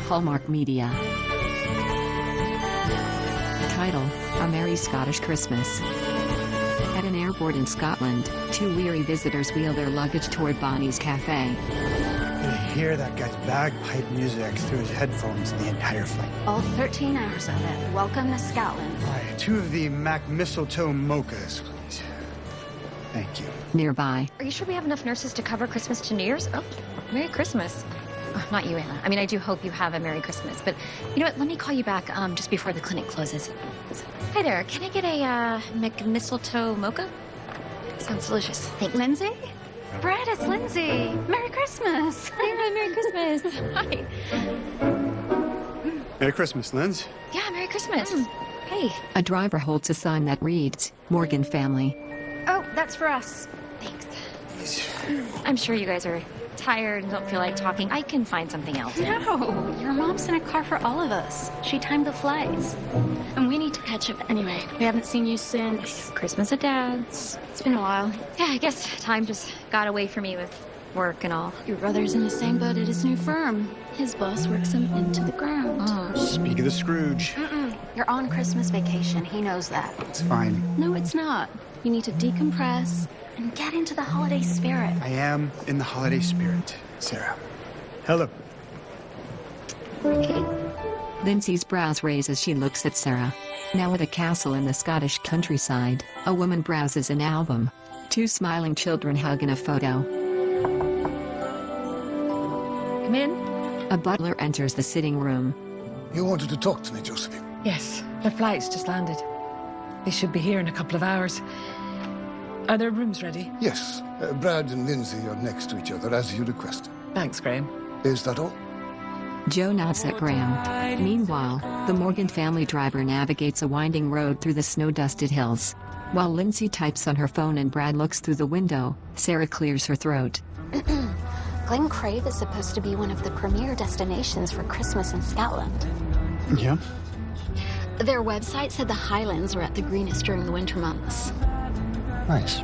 Hallmark Media. Title: A Merry Scottish Christmas. At an airport in Scotland, two weary visitors wheel their luggage toward Bonnie's Cafe. You could hear that guy's bagpipe music through his headphones the entire flight. All 13 hours of it. Welcome to Scotland. All right, 2 of the Mac Mistletoe mochas, please. Thank you. Nearby, Are you sure we have enough nurses to cover Christmas to New Year's? Oh, Merry Christmas. Oh, not you, Anna. I mean, I do hope you have a Merry Christmas, but you know what? Let me call you back just before the clinic closes. Hi there. Can I get a McMistletoe mocha? Sounds delicious. Thank Lindsay. Brad, it's Lindsay. Merry Christmas. Hi, Merry Christmas. Hi. Merry Christmas, Linz. Yeah, Merry Christmas. Hey. a driver holds a sign that reads, Morgan Family. Oh, that's for us. Thanks. I'm sure you guys are tired and don't feel like talking. I can find something else. No, your mom sent a car for all of us. She timed the flights. And we need to catch up anyway. We haven't seen you since Christmas at Dad's. it's been a while. Yeah, I guess time just got away from me with work and all. Your brother's in the same boat at his new firm. His boss works him into the ground. Speak of the Scrooge. You're on Christmas vacation. He knows that. It's fine. No, it's not. You need to decompress and get into the holiday spirit. I am in the holiday spirit, Sarah. Hello. Okay. Lindsay's brows raise as she looks at Sarah. Now at a castle in the Scottish countryside, a woman browses an album. Two smiling children hug in a photo. Come in. A butler enters the sitting room. You wanted to talk to me, Josephine. Yes, the flight's just landed. They should be here in a couple of hours. Are their rooms ready? Yes, Brad and Lindsay are next to each other, as you requested. Thanks, Graham. Is that all? Joe nods at Graham. Meanwhile, the Morgan family driver navigates a winding road through the snow-dusted hills. While Lindsay types on her phone and Brad looks through the window, Sarah clears her throat. Glen Crave is supposed to be one of the premier destinations for Christmas in Scotland. Yeah? Their website said the Highlands are at the greenest during the winter months. Nice.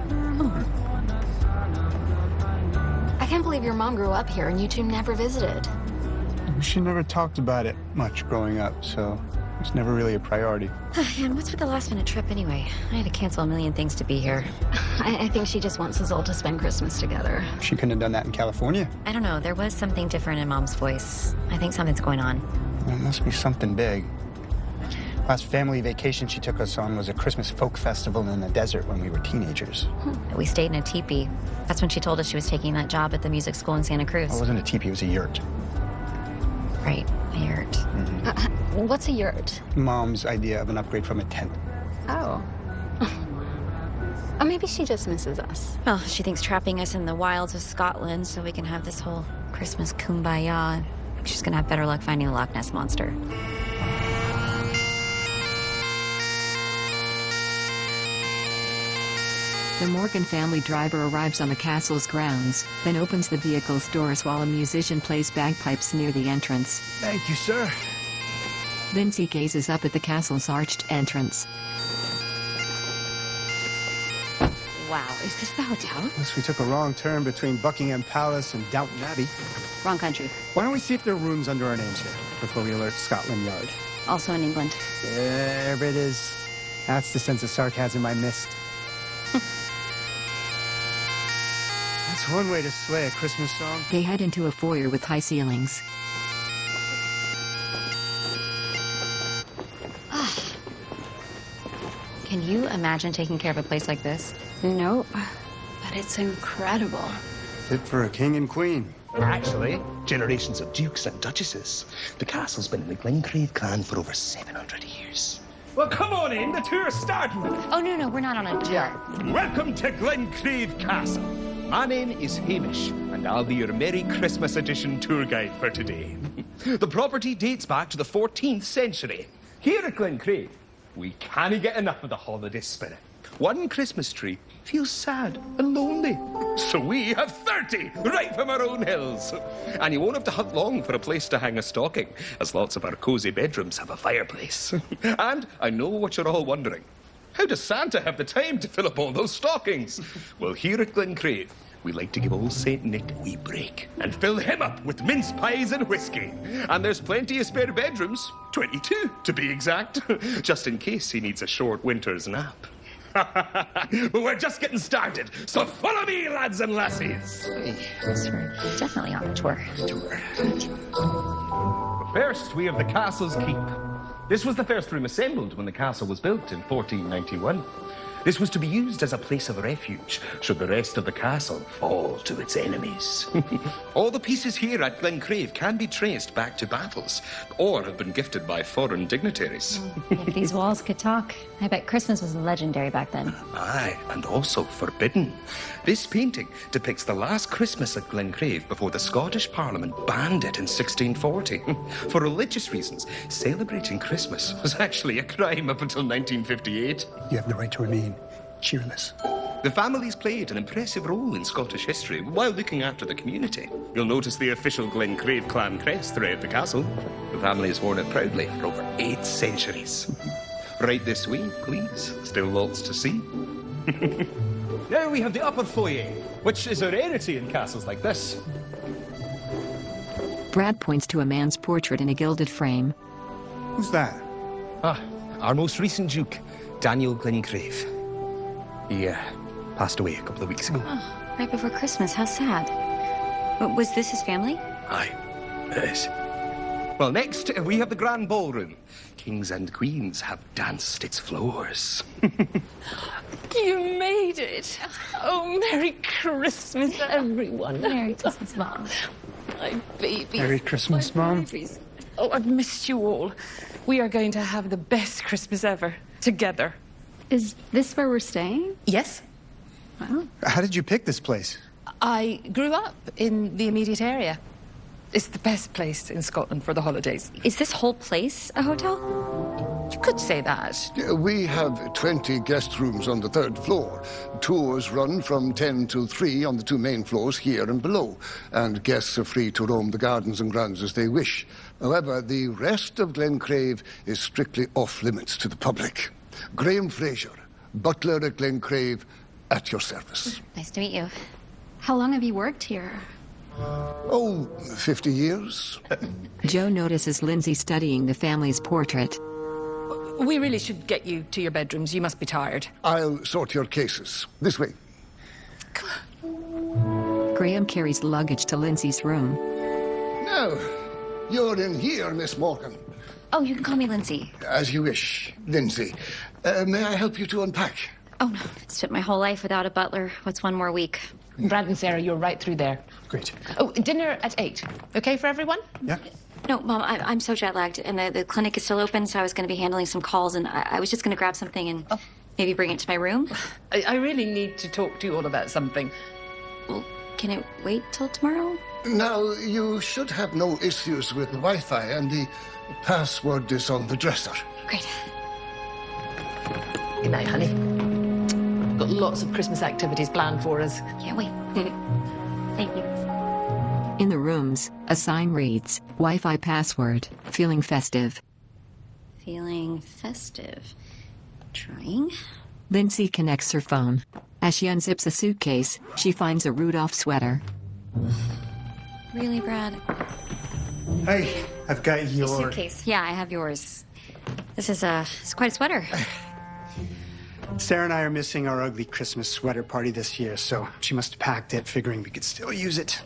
I can't believe your mom grew up here and you two never visited. She never talked about it much growing up, so it's never really a priority. And what's with the last-minute trip anyway? I had to cancel a million things to be here. I think she just wants us all to spend Christmas together. She couldn't have done that in California. I don't know. There was something different in Mom's voice. I think something's going on. It must be something big. Last family vacation she took us on was a Christmas folk festival in the desert when we were teenagers. We stayed in a teepee. That's when she told us she was taking that job at the music school in Santa Cruz. It wasn't a teepee, it was a yurt. Right, a yurt. What's a yurt? Mom's idea of an upgrade from a tent. Oh. Or maybe she just misses us. Well, she thinks trapping us in the wilds of Scotland so we can have this whole Christmas kumbaya. She's gonna have better luck finding the Loch Ness Monster. The Morgan family driver arrives on the castle's grounds, then opens the vehicle's doors while a musician plays bagpipes near the entrance. Thank you, sir. Lindsay gazes up at the castle's arched entrance. Wow, is this the hotel? Unless we took a wrong turn between Buckingham Palace and Downton Abbey. Wrong country. Why don't we see if there are rooms under our names here before we alert Scotland Yard? Also in England. There it is. That's the sense of sarcasm I missed. That's one way to slay a Christmas song. They head into a foyer with high ceilings. Can you imagine taking care of a place like this? Nope. But it's incredible. Fit for a king and queen. Actually, generations of dukes and duchesses. The castle's been in the Glencrave clan for over 700 years. Well, come on in. The tour's starting. Oh, no, we're not on a tour. Welcome to Glencrave Castle. My name is Hamish, and I'll be your Merry Christmas Edition tour guide for today. The property dates back to the 14th century. Here at Glencrave, we can't get enough of the holiday spirit. One Christmas tree feels sad and lonely. So we have 30 right from our own hills. And you won't have to hunt long for a place to hang a stocking, as lots of our cozy bedrooms have a fireplace. And I know what you're all wondering. How does Santa have the time to fill up all those stockings? Well, here at Glencrave, we like to give old Saint Nick a wee break and fill him up with mince pies and whiskey. And there's plenty of spare bedrooms, 22 to be exact, just in case he needs a short winter's nap. But we're just getting started, so follow me, lads and lassies. Yes, we're definitely on a tour. First, we have the castle's keep. This was the first room assembled when the castle was built in 1491. This was to be used as a place of refuge should the rest of the castle fall to its enemies. All the pieces here at Glencrave can be traced back to battles or have been gifted by foreign dignitaries. If these walls could talk, I bet Christmas was legendary back then. Aye, and also forbidden. This painting depicts the last Christmas at Glencrave before the Scottish Parliament banned it in 1640. For religious reasons, celebrating Christmas was actually a crime up until 1958. You have the right to remain cheerless. The family's played an impressive role in Scottish history while looking after the community. You'll notice the official Glencrave clan crest throughout the castle. The family has worn it proudly for over 8 centuries. Right this way, please. Still lots to see. Now we have the upper foyer, which is a rarity in castles like this. Brad points to a man's portrait in a gilded frame. Who's that? Ah, our most recent Duke, Daniel Glencrave. He passed away a couple of weeks ago. Oh, right before Christmas. How sad. Was this his family? Aye, it is. Well, next, we have the Grand Ballroom. Kings and queens have danced its floors. You made it. Oh, Merry Christmas, everyone. Merry Christmas, Mom. My baby. Merry Christmas, Mom. Babies. Oh, I've missed you all. We are going to have the best Christmas ever. Together. Is this where we're staying? Yes. Wow. How did you pick this place? I grew up in the immediate area. It's the best place in Scotland for the holidays. Is this whole place a hotel? You could say that. We have 20 guest rooms on the 3rd floor. Tours run from 10 till 3 on the 2 main floors here and below, and guests are free to roam the gardens and grounds as they wish. However, the rest of Glencrave is strictly off-limits to the public. Graham Fraser, butler at Glencrave, at your service. Nice to meet you. How long have you worked here? Oh, 50 years. Joe notices Lindsay studying the family's portrait. We really should get you to your bedrooms. You must be tired. I'll sort your cases. This way. Graham carries luggage to Lindsay's room. Now, you're in here, Miss Morgan. Oh, you can call me Lindsay. As you wish, Lindsay. May I help you to unpack? Oh, no. It's spent my whole life without a butler. What's one more week? Brad and Sarah, you're right through there. Great. Oh, dinner at 8. Okay for everyone? Yeah. No, Mom, I'm so jet-lagged, and the clinic is still open, so I was going to be handling some calls, and I was just going to grab something and maybe bring it to my room. I really need to talk to you all about something. Well, can it wait till tomorrow? Now, you should have no issues with the Wi-Fi, and the password is on the dresser. Great. Good night, honey. Got lots of Christmas activities planned for us. Can't wait. Thank you. In the rooms, a sign reads, Wi-Fi password, feeling festive. Feeling festive. Trying. Lindsay connects her phone. As she unzips a suitcase, she finds a Rudolph sweater. Really, Brad? Hey, I've got your... Suitcase. Yeah, I have yours. This is it's quite a sweater. Sarah and I are missing our ugly Christmas sweater party this year, so she must have packed it, figuring we could still use it.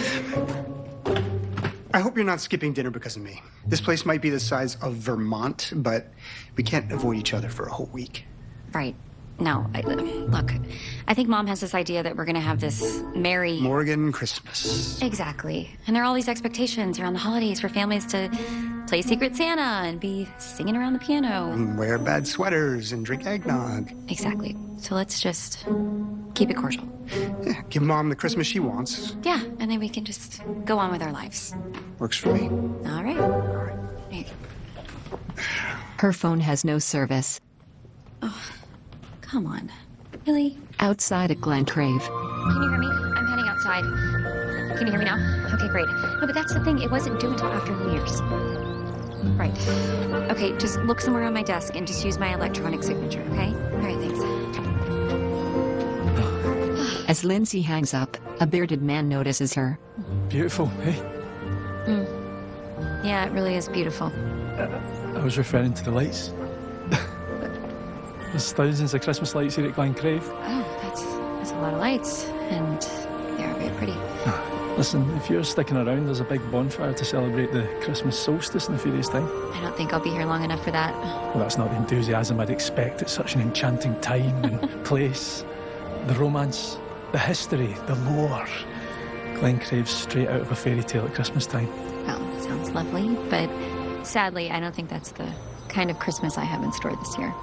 I hope you're not skipping dinner because of me. This place might be the size of Vermont, but we can't avoid each other for a whole week. Right. No, look, I think Mom has this idea that we're going to have this merry... Morgan Christmas. Exactly. And there are all these expectations around the holidays for families to play Secret Santa and be singing around the piano. And wear bad sweaters and drink eggnog. Exactly. So let's just keep it cordial. Yeah, give Mom the Christmas she wants. Yeah, and then we can just go on with our lives. Works for me. All right. Hey. Her phone has no service. Oh, come on. Really? Outside at Glencrave. Can you hear me? I'm heading outside. Can you hear me now? Okay, great. No, but that's the thing. It wasn't due until after New Year's. Right. Okay, just look somewhere on my desk and just use my electronic signature, okay? All right, thanks. As Lindsay hangs up, a bearded man notices her. Beautiful, eh? Yeah, it really is beautiful. I was referring to the lights. There's thousands of Christmas lights here at Glencrave. Oh, that's a lot of lights, and they are very pretty. Listen, if you're sticking around, there's a big bonfire to celebrate the Christmas solstice in a few days' time. I don't think I'll be here long enough for that. Well, that's not the enthusiasm I'd expect at such an enchanting time and place. The romance, the history, the lore. Glencrave's straight out of a fairy tale at Christmas time. Well, sounds lovely, but sadly, I don't think that's the kind of Christmas I have in store this year.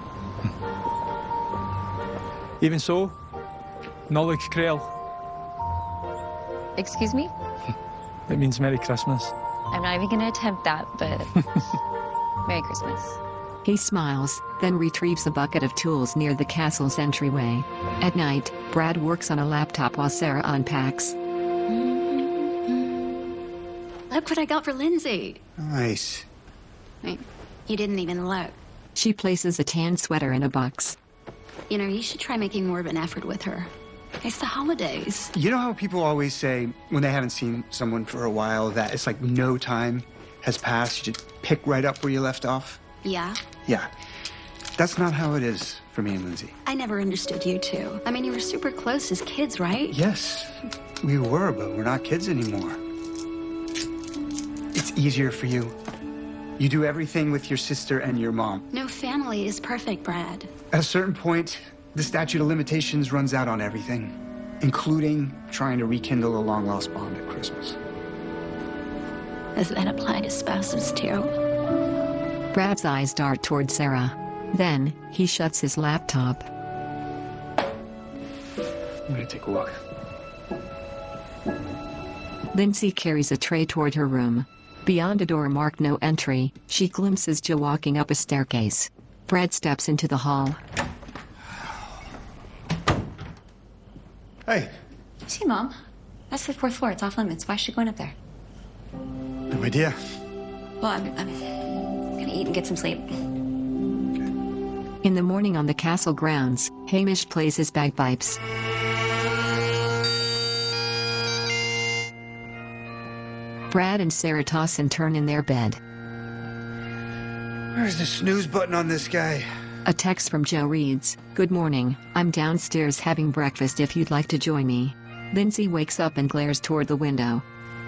Even so, Nollaig Creil. Excuse me? It means Merry Christmas. I'm not even going to attempt that, but Merry Christmas. He smiles, then retrieves a bucket of tools near the castle's entryway. At night, Brad works on a laptop while Sarah unpacks. Look what I got for Lindsay. Nice. Wait, you didn't even look. She places a tan sweater in a box. You know, you should try making more of an effort with her. It's the holidays. You know how people always say when they haven't seen someone for a while that it's like no time has passed, you just pick right up where you left off? Yeah? Yeah. That's not how it is for me and Lindsay. I never understood you two. I mean, you were super close as kids, right? Yes, we were, but we're not kids anymore. It's easier for you. You do everything with your sister and your mom. No family is perfect, Brad. At a certain point, the statute of limitations runs out on everything, including trying to rekindle a long-lost bond at Christmas. Does that apply to spouses, too? Brad's eyes dart toward Sarah. Then, he shuts his laptop. I'm gonna take a walk. Lindsay carries a tray toward her room. Beyond a door marked no entry, she glimpses Joe walking up a staircase. Brad steps into the hall. Hey. See, Mom. That's the 4th floor. It's off limits. Why is she going up there? No idea. Well, I'm gonna eat and get some sleep. In the morning on the castle grounds, Hamish plays his bagpipes. Brad and Sarah toss and turn in their bed. Where's the snooze button on this guy? A text from Joe reads, "Good morning, I'm downstairs having breakfast if you'd like to join me." Lindsay wakes up and glares toward the window.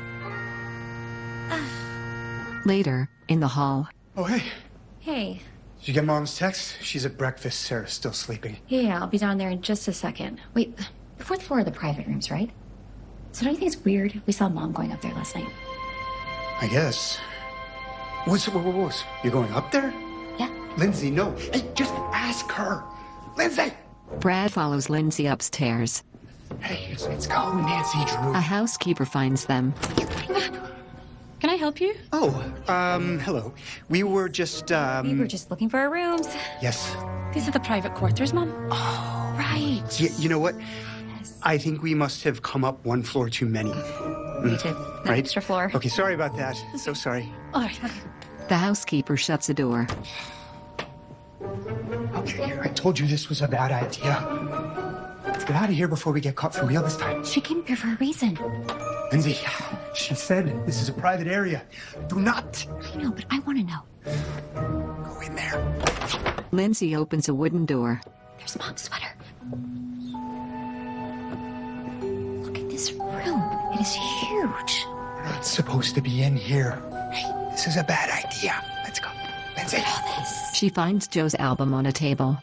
Later, in the hall. Oh, hey. Hey. Did you get Mom's text? She's at breakfast. Sarah's still sleeping. Yeah, I'll be down there in just a second. Wait, the 4th floor are the private rooms, right? So don't you think it's weird? We saw Mom going up there last night. I guess. What's you're going up there? Yeah. Lindsay, no. Hey, just ask her. Lindsay! Brad follows Lindsay upstairs. Hey, let's go, Nancy Drew. A housekeeper finds them. Can I help you? Oh, hello. We were just, We were just looking for our rooms. Yes. These are the private quarters, Mom. Oh. Right. You know what? Yes. I think we must have come up one floor too many. We did. Right? Extra floor. Okay, sorry about that. So sorry. All right. The housekeeper shuts a door. Okay, I told you this was a bad idea. Let's get out of here before we get caught for real this time. She came here for a reason. Lindsay, she said this is a private area. Do not. I know, but I want to know. Go in there. Lindsay opens a wooden door. There's Mom's sweater. Look at this room. It is huge. We're not supposed to be in here. Hey, this is a bad idea. Let's go. Lindsay. Look at all this. She finds Joe's album on a table.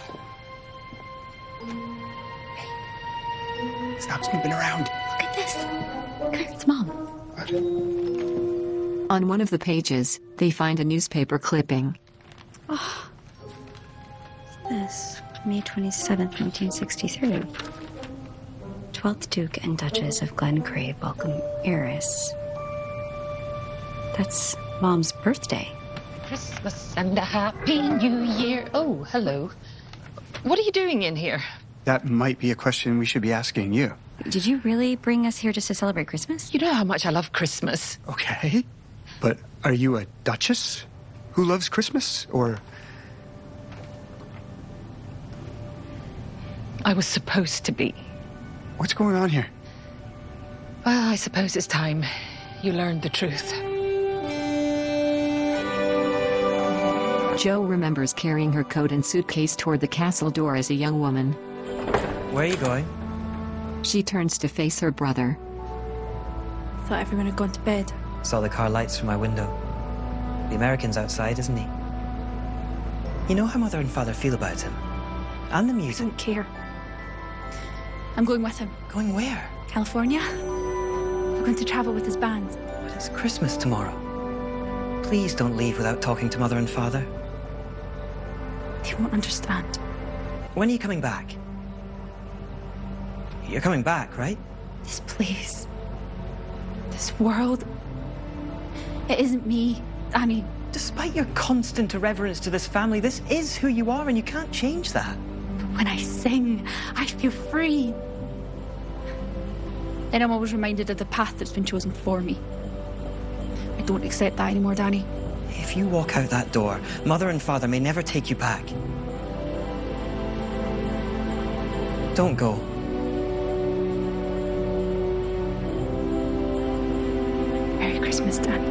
Stop snooping around. Look at this. Look, it's Mom. On one of the pages, they find a newspaper clipping. Oh. What's this? May 27th, 1963. 12th Duke and Duchess of Glencrave welcome heiress. That's Mom's birthday. Christmas and a Happy New Year. Oh, hello. What are you doing in here? That might be a question we should be asking you. Did you really bring us here just to celebrate Christmas? You know how much I love Christmas. Okay. But are you a duchess who loves Christmas, or... I was supposed to be. What's going on here? Well, I suppose it's time you learned the truth. Jo remembers carrying her coat and suitcase toward the castle door as a young woman. Where are you going? She turns to face her brother. Thought everyone had gone to bed. Saw the car lights from my window. The American's outside, isn't he? You know how Mother and Father feel about him? And the I music. don't care. I'm going with him. Going where? California. We're going to travel with his band. But it's Christmas tomorrow. Please don't leave without talking to Mother and Father. They won't understand. When are you coming back? You're coming back, right? This place. This world. It isn't me, Danny. Despite your constant irreverence to this family, this is who you are and you can't change that. But when I sing, I feel free. Then I'm always reminded of the path that's been chosen for me. I don't accept that anymore, Danny. If you walk out that door, Mother and Father may never take you back. Don't go. Merry Christmas, Danny.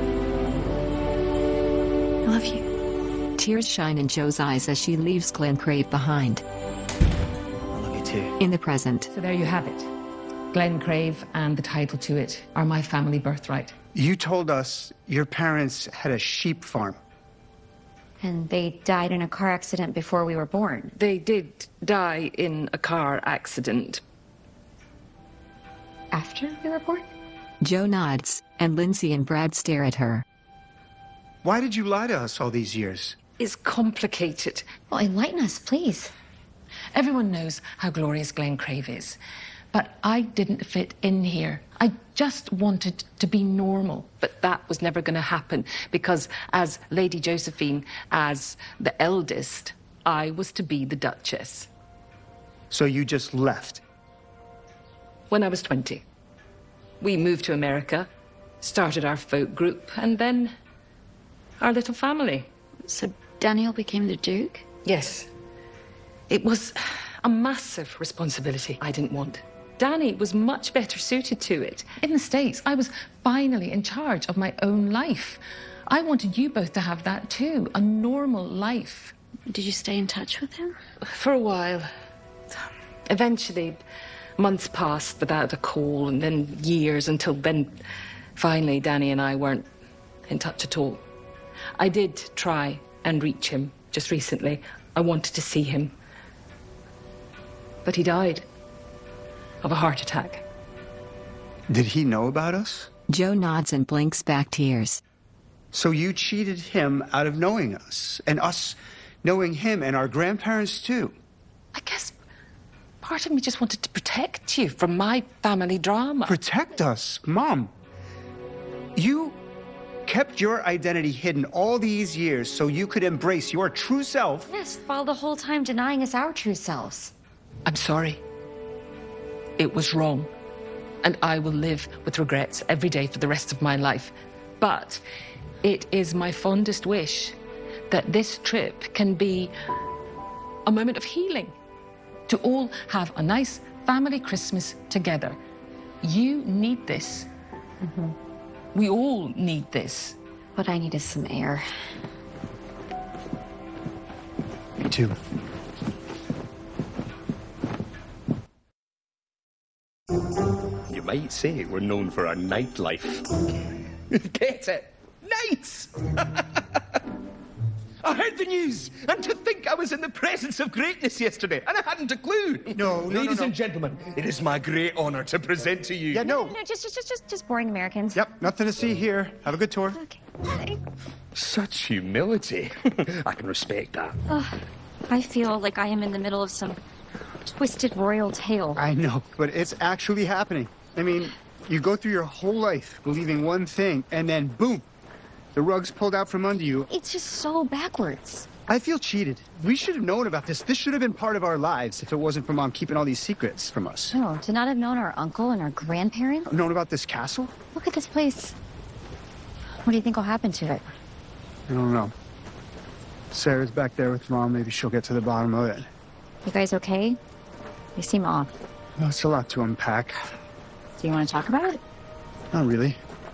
I love you. Tears shine in Jo's eyes as she leaves Glencrave behind. I love you too. In the present, So there you have it. Glencrave and the title to it are my family birthright. You told us your parents had a sheep farm. And they died in a car accident before we were born. They did die in a car accident. After we were born? Jo nods, and Lindsay and Brad stare at her. Why did you lie to us all these years? It's complicated. Well, enlighten us, please. Everyone knows how glorious Glencrave is. But I didn't fit in here. I just wanted to be normal. But that was never going to happen because as Lady Josephine, as the eldest, I was to be the Duchess. So you just left? When I was 20. We moved to America, started our folk group, and then our little family. So Daniel became the Duke? Yes. It was a massive responsibility I didn't want. Danny was much better suited to it. In the States, I was finally in charge of my own life. I wanted you both to have that too, a normal life. Did you stay in touch with him? For a while. Eventually, months passed without a call, and then years until then, finally, Danny and I weren't in touch at all. I did try and reach him just recently. I wanted to see him. But he died of a heart attack. Did he know about us? Jo nods and blinks back tears. So you cheated him out of knowing us, and us knowing him, and our grandparents too. I guess part of me just wanted to protect you from my family drama. Protect us, Mom. You kept your identity hidden all these years so you could embrace your true self. Yes, while the whole time denying us our true selves. I'm sorry. It was wrong. And I will live with regrets every day for the rest of my life. But it is my fondest wish that this trip can be a moment of healing. To all have a nice family Christmas together. You need this. Mm-hmm. We all need this. What I need is some air. Me too. You might say we're known for our nightlife. Get it? Nights! I heard the news, and to think I was in the presence of greatness yesterday, and I hadn't a clue. Ladies and gentlemen, it is my great honor to present to you. Yeah, no. No, just boring Americans. Yep, nothing to see here. Have a good tour. Okay. Such humility. I can respect that. I feel like I am in the middle of some twisted royal tale. I know, but it's actually happening. I mean, you go through your whole life believing one thing, and then boom, the rug's pulled out from under you. It's just so backwards. I feel cheated. We should have known about this. This should have been part of our lives if it wasn't for Mom keeping all these secrets from us. No, to not have known our uncle and our grandparents. Known about this castle? Look at this place. What do you think will happen to it? I don't know. Sarah's back there with Mom. Maybe she'll get to the bottom of it. You guys okay? You seem off. Well, it's a lot to unpack. Do you want to talk about it? Not really.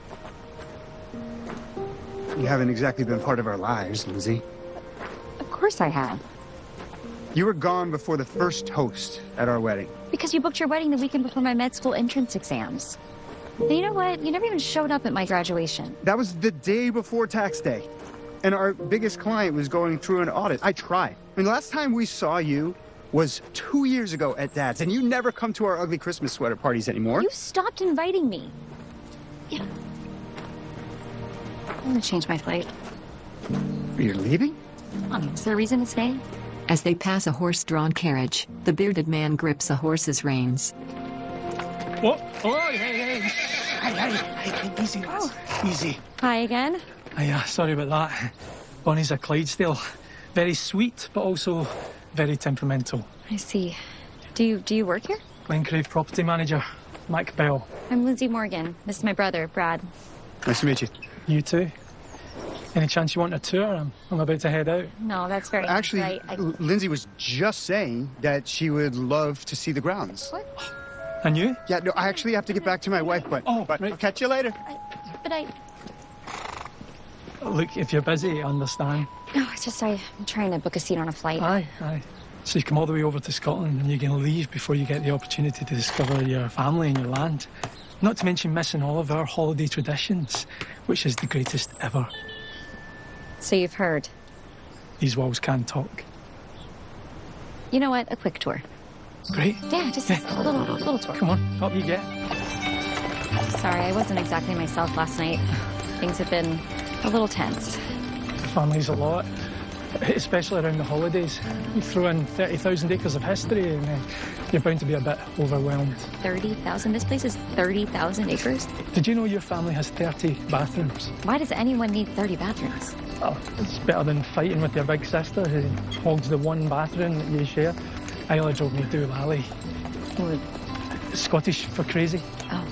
You haven't exactly been part of our lives, Lindsay. Of course I have. You were gone before the first toast at our wedding. Because you booked your wedding the weekend before my med school entrance exams. And you know what? You never even showed up at my graduation. That was the day before tax day. And our biggest client was going through an audit. I tried. I mean, the last time we saw you was 2 years ago at Dad's, and you never come to our ugly Christmas sweater parties anymore. You stopped inviting me. Yeah. I'm gonna change my flight. You're leaving? Is there a reason to stay? As they pass a horse-drawn carriage, the bearded man grips a horse's reins. What? Oh, hey. Easy, lads. Easy. Hi again. Sorry about that. Bonnie's a Clydesdale. Very sweet, but also very temperamental. I see. Do you work here? Glencrave property manager, Mike Bell. I'm Lindsay Morgan. This is my brother, Brad. Nice to meet you. You too. Any chance you want a tour? I'm about to head out. No, that's very Actually, nice. Lindsay was just saying that she would love to see the grounds. What? And you? Yeah, no, I actually have to get back to my wife, but right. I'll catch you later. Look, if you're busy, I understand. No, it's just I'm trying to book a seat on a flight. Aye. So you come all the way over to Scotland and you're going to leave before you get the opportunity to discover your family and your land. Not to mention missing all of our holiday traditions, which is the greatest ever. So you've heard. These walls can't talk. You know what? A quick tour. Great. Yeah, just a little tour. Come on, up you get. Sorry, I wasn't exactly myself last night. Things have been a little tense. The family's a lot, especially around the holidays. You throw in 30,000 acres of history and you're bound to be a bit overwhelmed. 30,000? This place is 30,000 acres? Did you know your family has 30 bathrooms? Why does anyone need 30 bathrooms? Oh, it's better than fighting with your big sister who hogs the one bathroom that you share. Isla drove me through Lally. What? Scottish for crazy. Oh.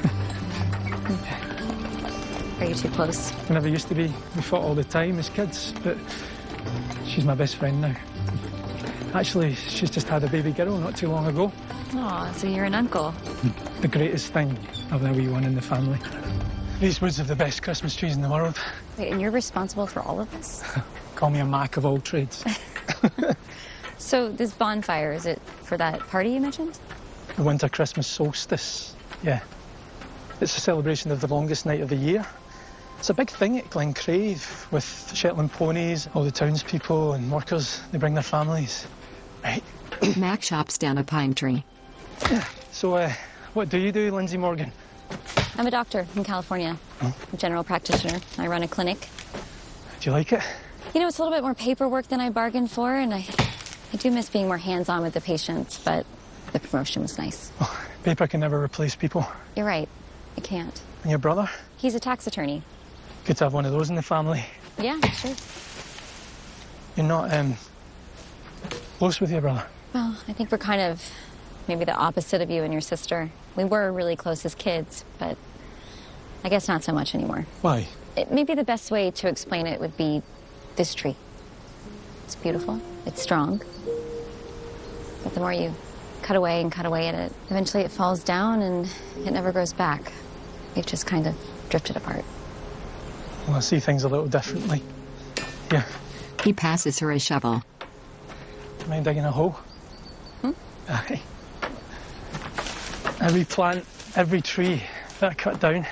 Are you too close? We never used to be. We fought all the time as kids, but she's my best friend now. Actually, she's just had a baby girl not too long ago. Aw, so you're an uncle. The greatest thing of the wee one in the family. These woods have the best Christmas trees in the world. Wait, and you're responsible for all of this? Call me a Mac of all trades. So this bonfire, is it for that party you mentioned? The winter Christmas solstice, yeah. It's a celebration of the longest night of the year. It's a big thing at Glencrave with Shetland ponies, all the townspeople and workers. They bring their families. Right. Mac chops down a pine tree. Yeah. So, what do you do, Lindsay Morgan? I'm a doctor in California. Oh. A general practitioner. I run a clinic. Do you like it? You know, it's a little bit more paperwork than I bargained for, and I do miss being more hands-on with the patients, but the promotion was nice. Oh, paper can never replace people. You're right. It can't. And your brother? He's a tax attorney. Good to have one of those in the family. Yeah, sure. You're not, close with your brother? Well, I think we're kind of maybe the opposite of you and your sister. We were really close as kids, but I guess not so much anymore. Why? Maybe the best way to explain it would be this tree. It's beautiful. It's strong. But the more you cut away at it, eventually it falls down and it never grows back. We've just kind of drifted apart. Well, I see things a little differently. Here. He passes her a shovel. Mind digging a hole? Aye. Every plant, every tree that I cut down,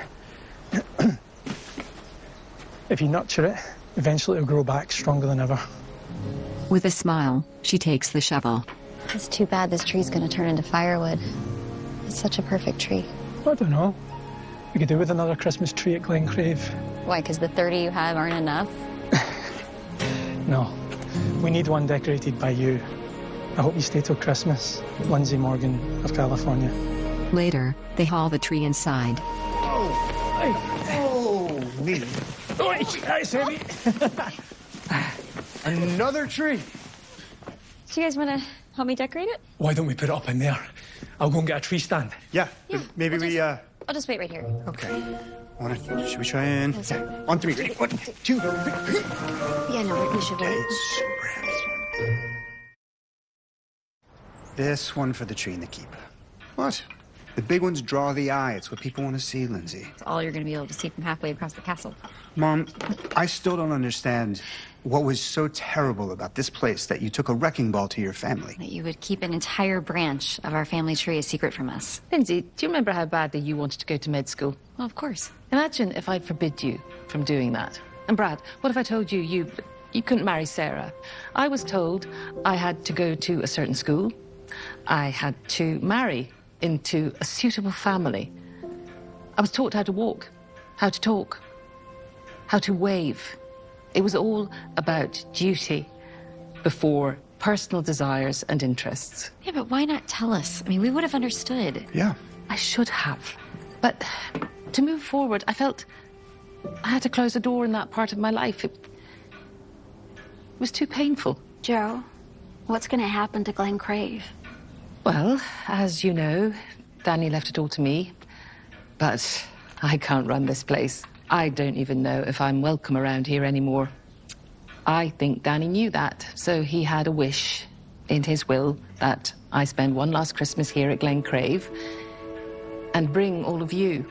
if you nurture it, eventually it'll grow back stronger than ever. With a smile, she takes the shovel. It's too bad this tree's gonna turn into firewood. It's such a perfect tree. I don't know. We could do with another Christmas tree at Glencrave. Why, because the 30 you have aren't enough? No. We need one decorated by you. I hope you stay till Christmas. Lindsay Morgan of California. Later, they haul the tree inside. Oh, me. Oh, it's heavy. Another tree. Do you guys want to help me decorate it? Why don't we put it up in there? I'll go and get a tree stand. Yeah, maybe I'll just wait right here. Okay. Should we try in? Yeah. On three. Ready? 1, 2, 3. Yeah, no, we should wait. This one for the tree in the keep. What? The big ones draw the eye. It's what people want to see, Lindsay. It's all you're going to be able to see from halfway across the castle. Mom, I still don't understand what was so terrible about this place that you took a wrecking ball to your family. That you would keep an entire branch of our family tree a secret from us. Lindsay, do you remember how badly you wanted to go to med school? Well, of course. Imagine if I'd forbid you from doing that. And Brad, what if I told you you couldn't marry Sarah? I was told I had to go to a certain school. I had to marry into a suitable family. I was taught how to walk, how to talk, how to wave. It was all about duty before personal desires and interests. Yeah, but why not tell us? I mean, we would have understood. Yeah. I should have. But to move forward, I felt I had to close a door in that part of my life. It was too painful. Joe, what's going to happen to Glen Crave? Well, as you know, Danny left it all to me. But I can't run this place. I don't even know if I'm welcome around here anymore. I think Danny knew that, so he had a wish in his will that I spend one last Christmas here at Glen Crave and bring all of you.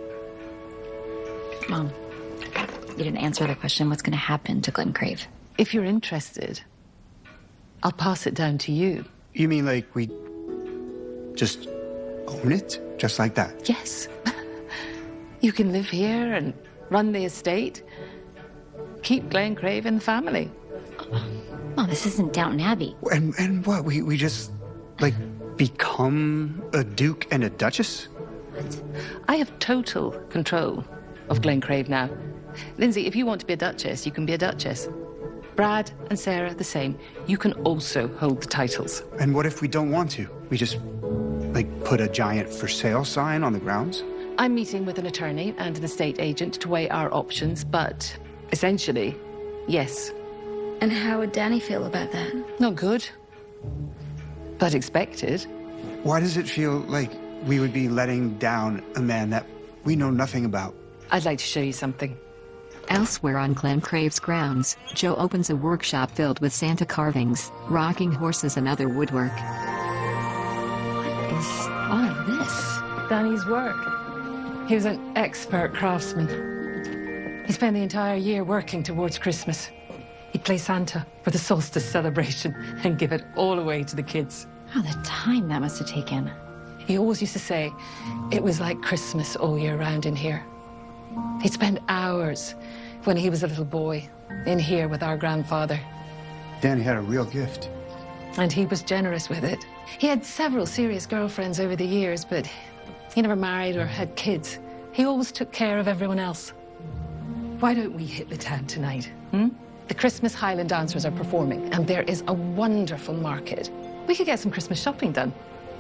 Mom, you didn't answer the question. What's going to happen to Glen Crave? If you're interested, I'll pass it down to you. You mean like we just own it? Just like that? Yes. You can live here and run the estate. Keep Glen Crave in the family. Oh, this isn't Downton Abbey. And what? We just, like, become a duke and a duchess? What? I have total control of Glen Crave now. Lindsay, if you want to be a duchess, you can be a duchess. Brad and Sarah, the same. You can also hold the titles. And what if we don't want to? We just, like, put a giant for sale sign on the grounds? I'm meeting with an attorney and an estate agent to weigh our options, but essentially, yes. And how would Danny feel about that? Not good, but expected. Why does it feel like we would be letting down a man that we know nothing about? I'd like to show you something. Elsewhere on Glen Crave's grounds, Joe opens a workshop filled with Santa carvings, rocking horses and other woodwork. What is all of this? Danny's work. He was an expert craftsman. He spent the entire year working towards Christmas. He'd play Santa for the solstice celebration and give it all away to the kids. Oh, the time that must have taken. He always used to say it was like Christmas all year round in here. He'd spend hours when he was a little boy in here with our grandfather. Danny had a real gift. And he was generous with it. He had several serious girlfriends over the years, but he never married or had kids. He always took care of everyone else. Why don't we hit the town tonight, The Christmas Highland dancers are performing, and there is a wonderful market. We could get some Christmas shopping done.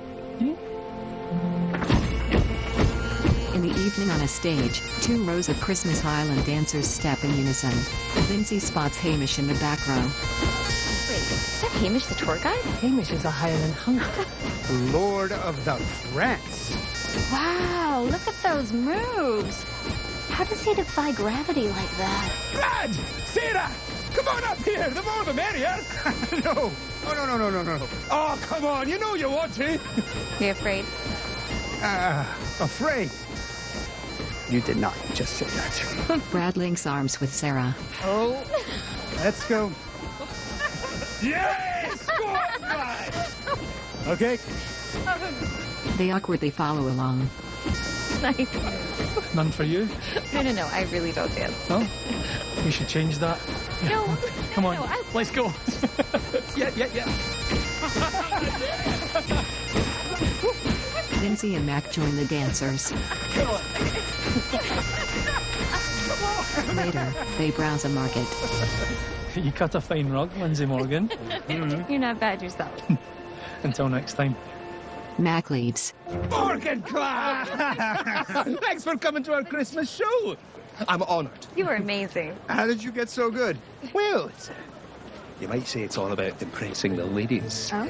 In the evening on a stage, 2 rows of Christmas Highland dancers step in unison. Lindsay spots Hamish in the back row. Wait, is that Hamish the tour guide? Hamish is a Highland hunter. Lord of the France. Wow, look at those moves. How does he defy gravity like that? Brad! Sarah! Come on up here! The more the merrier! No. Oh, no. Oh, come on! You know you want to! You afraid? Afraid? You did not just say that. Brad links arms with Sarah. Oh. Let's go. Yes! Go on, Brad! Okay. They awkwardly follow along. Nice. None for you? No, I really don't dance. No? We should change that. No. Come on, No, let's go. Yeah. Lindsay and Mac join the dancers. Later, they browse a market. You cut a fine rug, Lindsay Morgan. You're not bad yourself. Until next time. Mac leaves. Morgan class! Thanks for coming to our Christmas show. I'm honored. You were amazing. How did you get so good? Well, you might say it's all about impressing the ladies. Oh,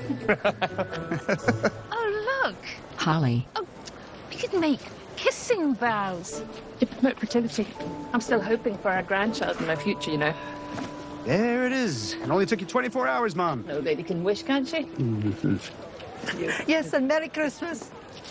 oh look. Holly. Oh, we could make kissing vows to promote fertility. I'm still hoping for a grandchild in my future, you know. There it is. It only took you 24 hours, Mom. No lady can wish, can't she? Yes, and Merry Christmas.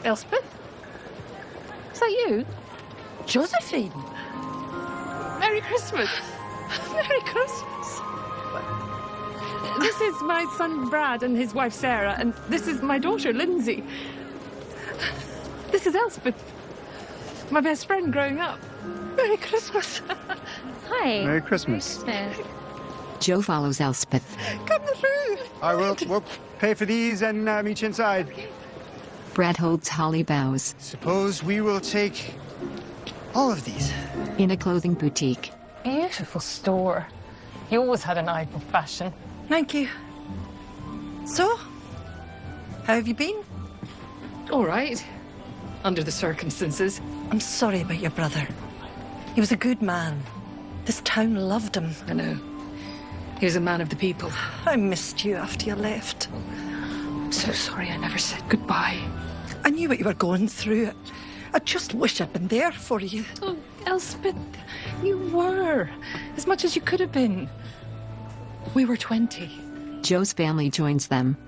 Elspeth? Is that you? Josephine! Merry Christmas! Merry Christmas! This is my son Brad and his wife Sarah, and this is my daughter Lindsay. This is Elspeth, my best friend growing up. Merry Christmas! Hi. Merry Christmas. Joe follows Elspeth. Come through! I will. We'll pay for these and meet you inside. Brad holds holly boughs. Suppose we will take all of these. In a clothing boutique. Beautiful store. He always had an eye for fashion. Thank you. So, how have you been? All right. Under the circumstances. I'm sorry about your brother. He was a good man. This town loved him. I know. He was a man of the people. I missed you after you left. I'm so sorry I never said goodbye. I knew what you were going through. I just wish I'd been there for you. Oh, Elspeth, you were. As much as you could have been. We were 20. Joe's family joins them.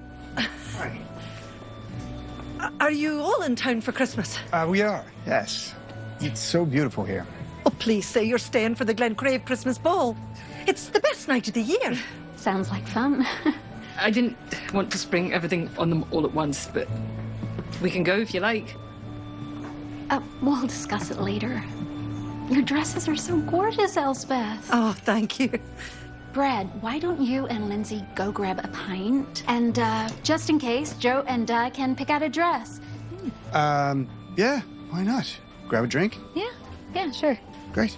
Are you all in town for Christmas? We are, yes. It's so beautiful here. Oh, please say you're staying for the Glencrave Christmas Ball. It's the best night of the year. Sounds like fun. I didn't want to spring everything on them all at once, but we can go if you like. We'll discuss it later. Your dresses are so gorgeous, Elspeth. Oh, thank you. Brad, why don't you and Lindsay go grab a pint? And just in case, Joe and can pick out a dress. Yeah, why not? Grab a drink? Yeah, sure. Great.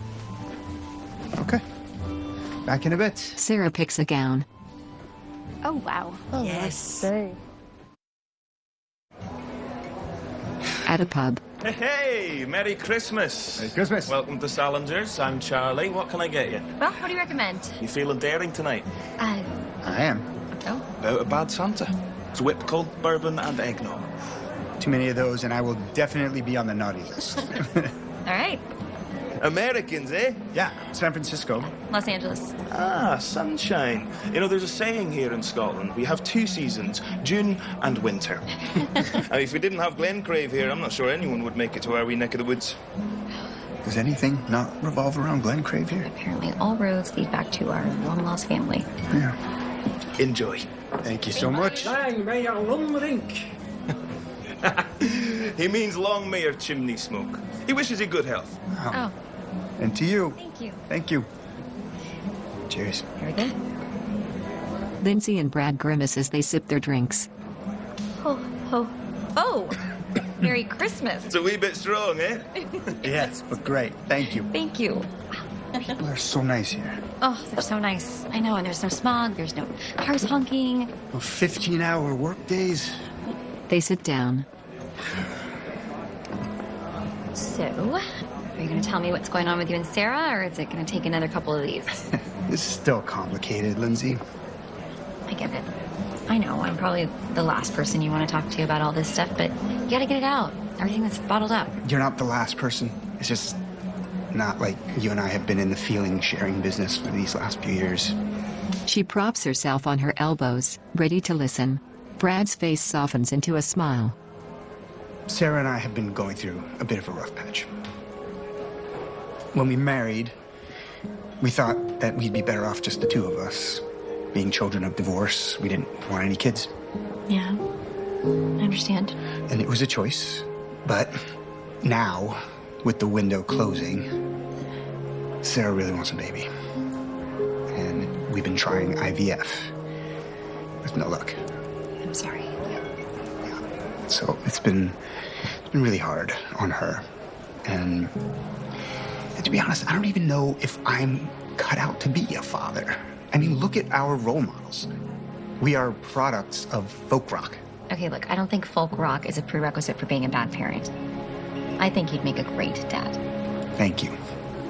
Okay. Back in a bit. Sarah picks a gown. Oh, wow. Yes. At a pub. Hey, Merry Christmas. Merry Christmas. Welcome to Salinger's. I'm Charlie. What can I get you? Well, what do you recommend? You feeling daring tonight? I am. Oh. About a bad Santa. It's whipped cold bourbon and eggnog. Too many of those, and I will definitely be on the naughty list. All right. Americans, eh? Yeah, San Francisco. Los Angeles. Ah, sunshine. You know, there's a saying here in Scotland. We have two seasons, June and winter. And if we didn't have Glencrave here, I'm not sure anyone would make it to our wee neck of the woods. Does anything not revolve around Glencrave here? Apparently, all roads lead back to our long-lost family. Yeah. Enjoy. Thank you so much. Bang, may your long rink. He means long may your chimney smoke. He wishes you good health. Oh. And to you. Thank you. Thank you. Cheers. Very good. Lindsay and Brad grimace as they sip their drinks. Oh! Merry Christmas. It's a wee bit strong, eh? Yes, but great. Thank you. Thank you. People are so nice here. Oh, they're so nice. I know, and there's no smog, there's no cars honking. 15-hour work days. They sit down. So, are you going to tell me what's going on with you and Sarah, or is it going to take another couple of these? This is still complicated, Lindsay. I get it. I know, I'm probably the last person you want to talk to about all this stuff, but you got to get it out. Everything that's bottled up. You're not the last person. It's just not like you and I have been in the feeling-sharing business for these last few years. She props herself on her elbows, ready to listen. Brad's face softens into a smile. Sarah and I have been going through a bit of a rough patch. When we married, we thought that we'd be better off just the two of us. Being children of divorce, we didn't want any kids. Yeah, I understand. And it was a choice. But now, with the window closing, Sarah really wants a baby. And we've been trying IVF with no luck. I'm sorry. So it's been really hard on her. And to be honest, I don't even know if I'm cut out to be a father. I mean, look at our role models. We are products of folk rock. Okay, look, I don't think folk rock is a prerequisite for being a bad parent. I think you'd make a great dad. Thank you.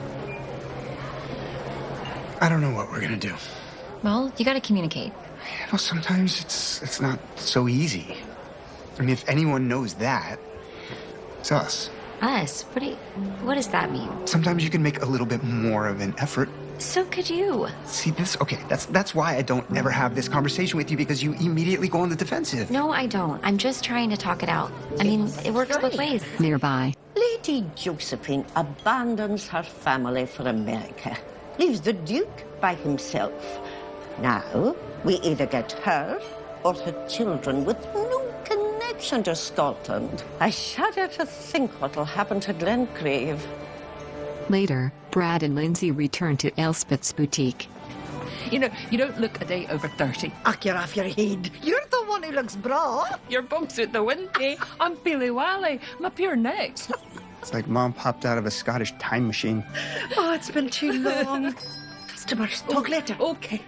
I don't know what we're gonna do. Well, you gotta communicate. You know, sometimes it's not so easy. I mean, if anyone knows that, it's us. Us? What does that mean? Sometimes you can make a little bit more of an effort So could you. See this? Okay, that's why I don't ever have this conversation with you, because you immediately go on the defensive. No, I don't. I'm just trying to talk it out. I mean, it works both ways. Nearby, Lady Josephine abandons her family for America, leaves the Duke by himself. Now, we either get her or her children with no connection to Scotland. I shudder to think what'll happen to Glencrave. later, Brad and Lindsay return to Elspeth's boutique. You know, you don't look a day over 30. Ach, you're off your head. You're the one who looks bra. Your bumps out the wind, eh? I'm Peely Wally. I'm up here next. It's like Mom popped out of a Scottish time machine. Oh, it's been too long. Customers, talk later. Okay.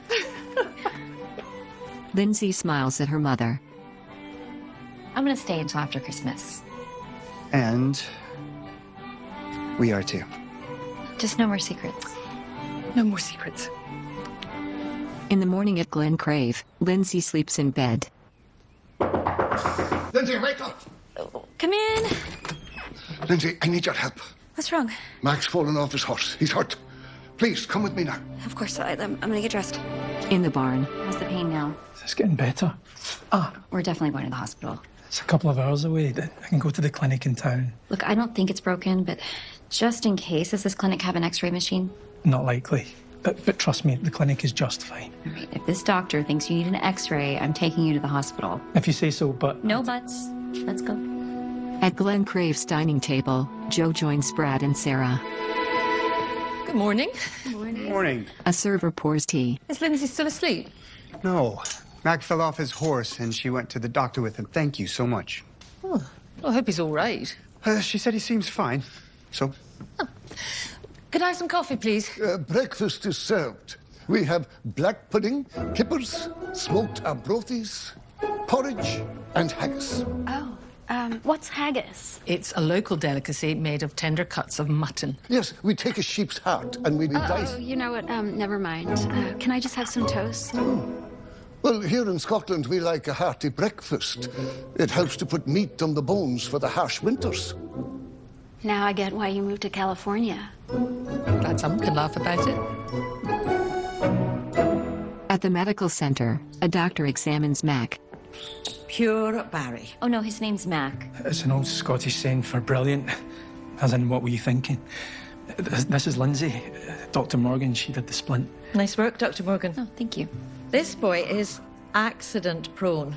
Lindsay smiles at her mother. I'm gonna stay until after Christmas. And we are too. Just no more secrets. No more secrets. In the morning at Glencrave, Lindsay sleeps in bed. Lindsay, wake up! Come in. Lindsay, I need your help. What's wrong? Mac's fallen off his horse. He's hurt. Please, come with me now. Of course, I'm gonna get dressed. In the barn, How's the pain now? It's getting better. We're definitely going to the hospital. It's a couple of hours away. I can go to the clinic in town. Look, I don't think it's broken, but just in case, does this clinic have an x-ray machine? Not likely. But trust me, the clinic is just fine. All right, if this doctor thinks you need an x-ray, I'm taking you to the hospital. If you say so, but... No buts. Let's go. at Glencrave's dining table, Joe joins Brad and Sarah. Good morning. Morning. A server pours tea. Is Lindsay still asleep? No. Mac fell off his horse and she went to the doctor with him. Thank you so much. Oh, well, I hope he's all right. She said he seems fine. So? Could I have some coffee, please? Breakfast is served. We have black pudding, kippers, smoked arbrothis, porridge, and haggis. Oh, what's haggis? It's a local delicacy made of tender cuts of mutton. Yes, we take a sheep's heart and we dice. Oh, you know what? Never mind. Can I just have some toast? Well, here in Scotland, we like a hearty breakfast. It helps to put meat on the bones for the harsh winters. Now I get why you moved to California. Glad someone can laugh about it. At the medical center, a doctor examines Mac. Pure Barry. Oh, no, his name's Mac. It's an old Scottish saying for brilliant. As in, what were you thinking? This is Lindsay. Dr. Morgan, she did the splint. Nice work, Dr. Morgan. Oh, thank you. This boy is accident-prone.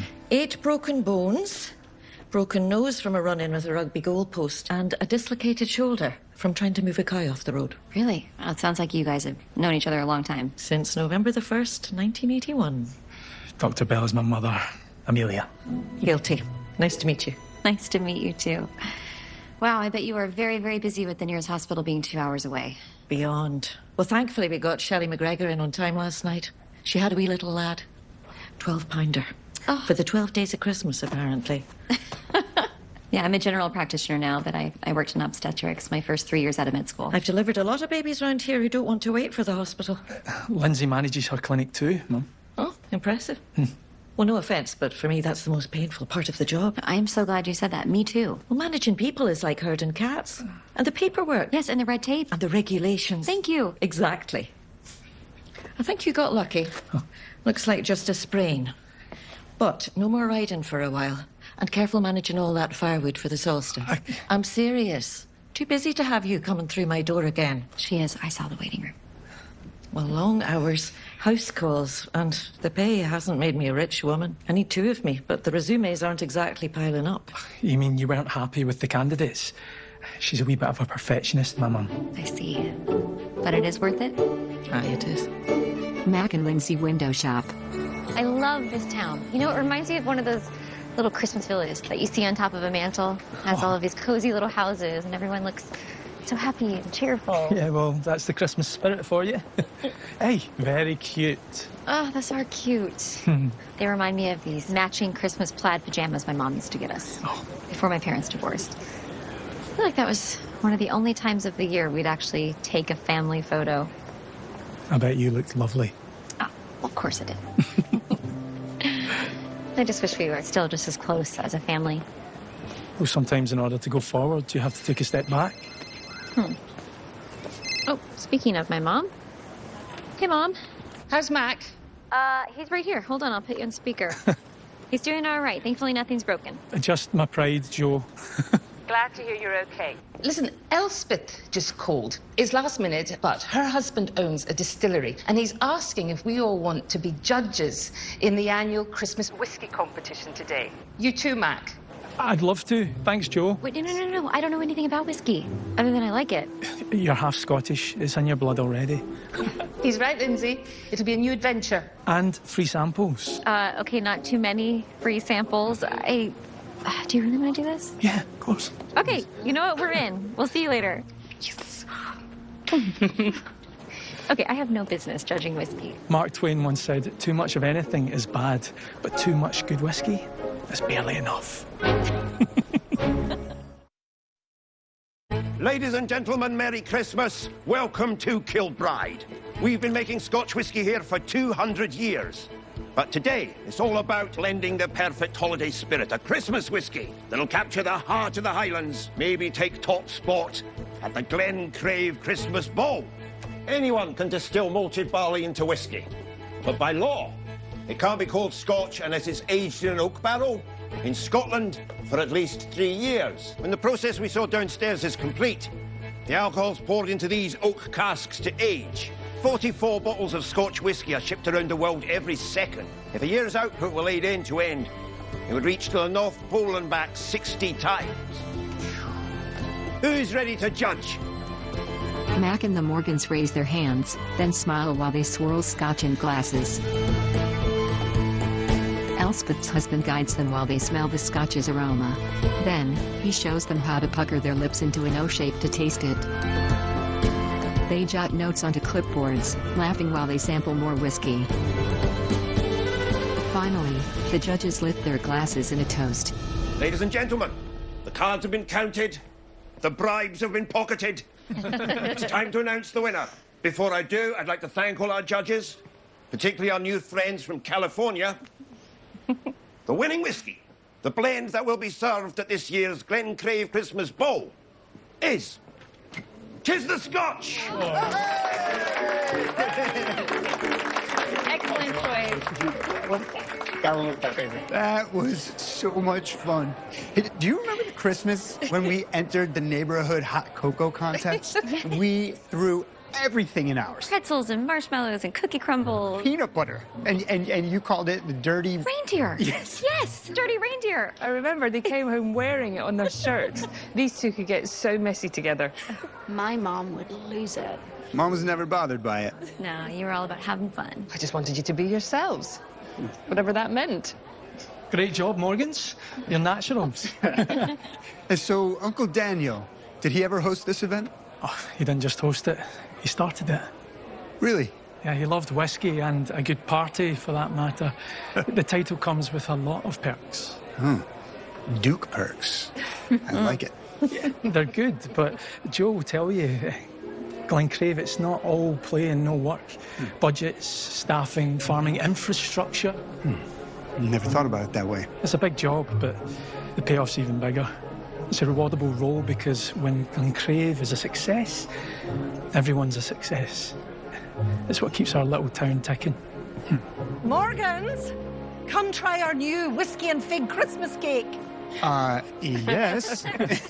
8 broken bones, broken nose from a run-in with a rugby goalpost, and a dislocated shoulder from trying to move a cow off the road. Really? Well, it sounds like you guys have known each other a long time. Since November the 1st, 1981. Dr. Bell is my mother, Amelia. Guilty. Nice to meet you. Nice to meet you, too. Wow, I bet you are very, very busy with the nearest hospital being 2 hours away. Beyond. Well, thankfully, we got Shelley McGregor in on time last night. She had a wee little lad. 12-pounder. Oh. For the 12 days of Christmas, apparently. Yeah, I'm a general practitioner now, but I worked in obstetrics my first 3 years out of med school. I've delivered a lot of babies around here who don't want to wait for the hospital. Lindsay manages her clinic too, Mum. Oh, impressive. Well, no offence, but for me, that's the most painful part of the job. I am so glad you said that. Me too. Well, managing people is like herding cats. And the paperwork. Yes, and the red tape. And the regulations. Thank you. Exactly. I think you got lucky. Looks like just a sprain. But no more riding for a while. And careful managing all that firewood for the solstice. I'm serious. Too busy to have you coming through my door again. She is. I saw the waiting room. Well, long hours, house calls, and the pay hasn't made me a rich woman. I need 2 of me, but the resumes aren't exactly piling up. You mean you weren't happy with the candidates? She's a wee bit of a perfectionist, my mum. I see. But it is worth it? Aye, it is. Mac and Lindsay window shop. I love this town. You know, it reminds me of one of those little Christmas villages that you see on top of a mantle. It has all of these cozy little houses, and everyone looks so happy and cheerful. Yeah, well, that's the Christmas spirit for you. Hey, very cute. Oh, those are cute. They remind me of these matching Christmas plaid pajamas my mom used to get us before my parents divorced. I feel like that was one of the only times of the year we'd actually take a family photo. I bet you looked lovely. Oh, of course I did. I just wish we were still just as close as a family. Well, sometimes in order to go forward, you have to take a step back. Oh, speaking of my mom, Hey, Mom. How's Mac? He's right here. Hold on, I'll put you on speaker. He's doing all right. Thankfully, nothing's broken. Just my pride, Joe. Glad to hear you're okay. Listen, Elspeth just called. It's last minute, but her husband owns a distillery, and he's asking if we all want to be judges in the annual Christmas whiskey competition today. You too, Mac. I'd love to. Thanks, Joe. Wait, no. I don't know anything about whiskey, other than I like it. You're half Scottish. It's in your blood already. He's right, Lindsay. It'll be a new adventure. And free samples. Okay, not too many free samples. Do you really want to do this? Yeah, of course. Okay, you know what? We're in. We'll see you later. Yes. Okay, I have no business judging whiskey. Mark Twain once said, too much of anything is bad, but too much good whiskey is barely enough. Ladies and gentlemen, Merry Christmas. Welcome to Kilbride. We've been making Scotch whisky here for 200 years. But today, it's all about lending the perfect holiday spirit, a Christmas whisky that'll capture the heart of the Highlands, maybe take top spot at the Glencrave Christmas Ball. Anyone can distill malted barley into whisky, but by law, it can't be called Scotch unless it's aged in an oak barrel in Scotland for at least 3 years. When the process we saw downstairs is complete, the alcohol's poured into these oak casks to age. 44 bottles of Scotch whisky are shipped around the world every second. If a year's output were laid end to end, it would reach to the North Pole and back 60 times. Who's ready to judge? Mac and the Morgans raise their hands, then smile while they swirl scotch in glasses. Elspeth's husband guides them while they smell the scotch's aroma. Then, he shows them how to pucker their lips into an O shape to taste it. They jot notes onto clipboards, laughing while they sample more whiskey. Finally, the judges lift their glasses in a toast. Ladies and gentlemen, the cards have been counted, the bribes have been pocketed. It's time to announce the winner. Before I do, I'd like to thank all our judges, particularly our new friends from California. The winning whiskey, the blend that will be served at this year's Glencrave Christmas Bowl, is... 'Tis the Scotch! Excellent choice. That was so much fun. Hey, do you remember the Christmas when we entered the neighborhood hot cocoa contest? We threw everything in ours. Pretzels and marshmallows and cookie crumbles. Peanut butter. And you called it the dirty... Reindeer. Yes. Yes, dirty reindeer. I remember they came home wearing it on their shirts. These two could get so messy together. My mom would lose it. Mom was never bothered by it. No, you were all about having fun. I just wanted you to be yourselves, whatever that meant. Great job, Morgans. You're naturals. And so, Uncle Daniel, did he ever host this event? Oh, he didn't just host it. He started it. Really? Yeah, he loved whiskey and a good party, for that matter. The title comes with a lot of perks. Duke perks. I like it. Yeah, they're good, but Joe will tell you, Glencrave, it's not all play and no work. Budgets, staffing, farming, infrastructure. Never thought about it that way. It's a big job, but the payoff's even bigger. It's a rewardable role because when Glencrave is a success, everyone's a success. It's what keeps our little town ticking. Morgans, come try our new whiskey and fig Christmas cake. Yes.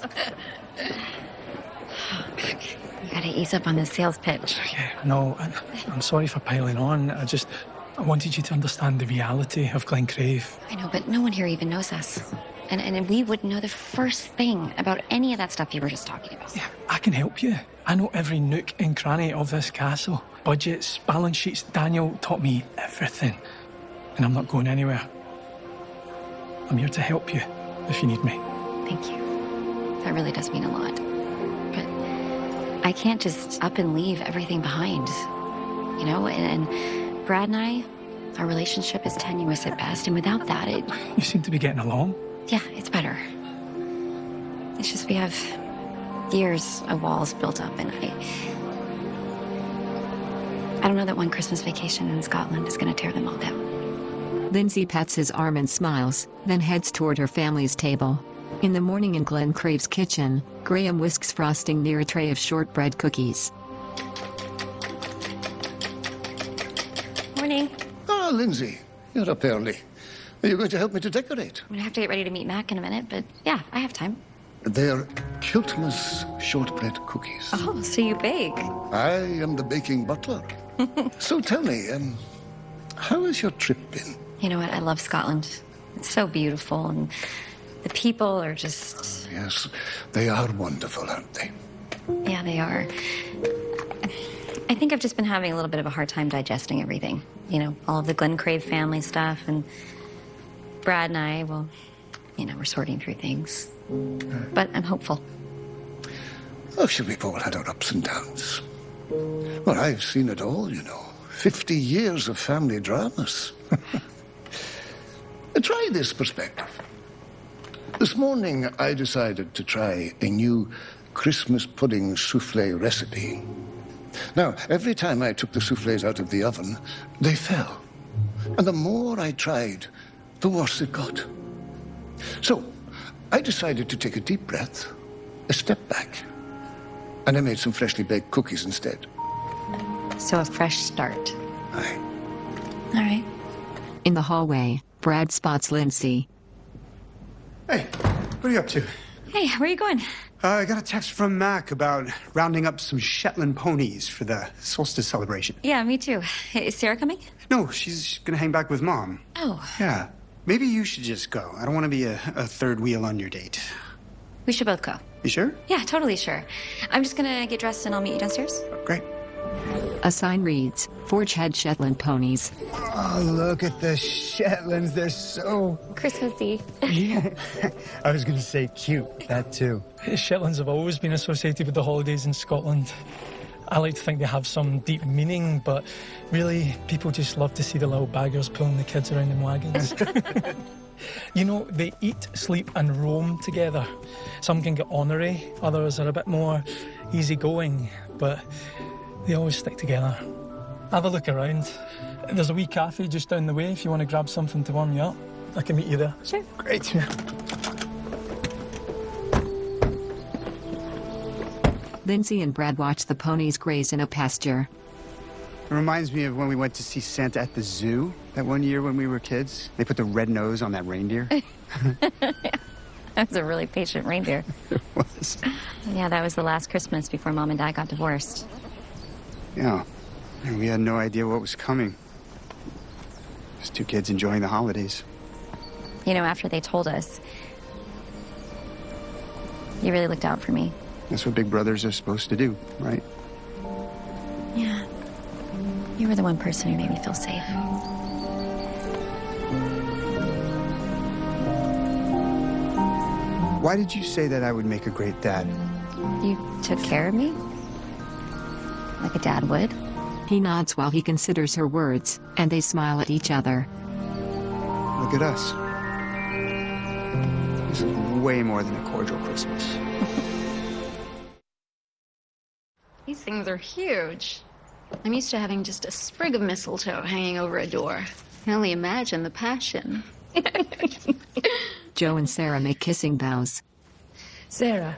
You gotta ease up on this sales pitch. Yeah, no, I'm sorry for piling on. I wanted you to understand the reality of Glencrave. I know, but no one here even knows us. And we wouldn't know the first thing about any of that stuff you were just talking about. Yeah, I can help you. I know every nook and cranny of this castle. Budgets, balance sheets. Daniel taught me everything. And I'm not going anywhere. I'm here to help you if you need me. Thank you. That really does mean a lot. But I can't just up and leave everything behind. You know, and Brad and I, our relationship is tenuous at best. And without that, You seem to be getting along. Yeah, it's better. It's just we have years of walls built up, and I don't know that one Christmas vacation in Scotland is going to tear them all down. Lindsay pats his arm and smiles, then heads toward her family's table. In the morning in Glencrave's kitchen, Graham whisks frosting near a tray of shortbread cookies. Lindsay, you're up early. Are you going to help me to decorate? I'm gonna have to get ready to meet Mac in a minute, but yeah, I have time. They're Kiltmas shortbread cookies. Oh, so you bake? I am the baking butler. So tell me, how has your trip been? You know what? I love Scotland. It's so beautiful, and the people are just... Yes, they are wonderful, aren't they? Yeah, they are. I think I've just been having a little bit of a hard time digesting everything. You know, all of the Glen Crave family stuff, and Brad and I, well, you know, we're sorting through things. But I'm hopeful. Oh, sure, we've all had our ups and downs. Well, I've seen it all, you know. 50 years of family dramas. Try this perspective. This morning, I decided to try a new Christmas pudding souffle recipe. Now, every time I took the souffles out of the oven, they fell. And the more I tried, the worse it got. So, I decided to take a deep breath, a step back, and I made some freshly baked cookies instead. So a fresh start. Aye. All right. In the hallway, Brad spots Lindsay. Hey, what are you up to? Hey, where are you going? I got a text from Mac about rounding up some Shetland ponies for the solstice celebration. Yeah, me too. Is Sarah coming? No, she's gonna hang back with Mom. Oh. Yeah. Maybe you should just go. I don't want to be a third wheel on your date. We should both go. You sure? Yeah, totally sure. I'm just gonna get dressed and I'll meet you downstairs. Great. A sign reads, Forge Head Shetland Ponies. Oh, look at the Shetlands. They're so... Christmassy. Yeah. I was gonna say cute. That too. Shetlands have always been associated with the holidays in Scotland. I like to think they have some deep meaning, but really, people just love to see the little baggers pulling the kids around in wagons. You know, they eat, sleep, and roam together. Some can get ornery, others are a bit more easygoing, but they always stick together. Have a look around. There's a wee cafe just down the way if you want to grab something to warm you up. I can meet you there. Sure. Great. Lindsay and Brad watch the ponies graze in a pasture. It reminds me of when we went to see Santa at the zoo that one year when we were kids. They put the red nose on that reindeer. That was a really patient reindeer. It was. Yeah, that was the last Christmas before Mom and Dad got divorced. Yeah. And we had no idea what was coming. Just two kids enjoying the holidays. You know, after they told us, you really looked out for me. That's what big brothers are supposed to do, right? Yeah. You were the one person who made me feel safe. Why did you say that I would make a great dad? You took care of me? Like a dad would? He nods while he considers her words, and they smile at each other. Look at us. This is way more than a cordial Christmas. These things are huge. I'm used to having just a sprig of mistletoe hanging over a door. I can only imagine the passion. Joe and Sarah make kissing vows. Sarah,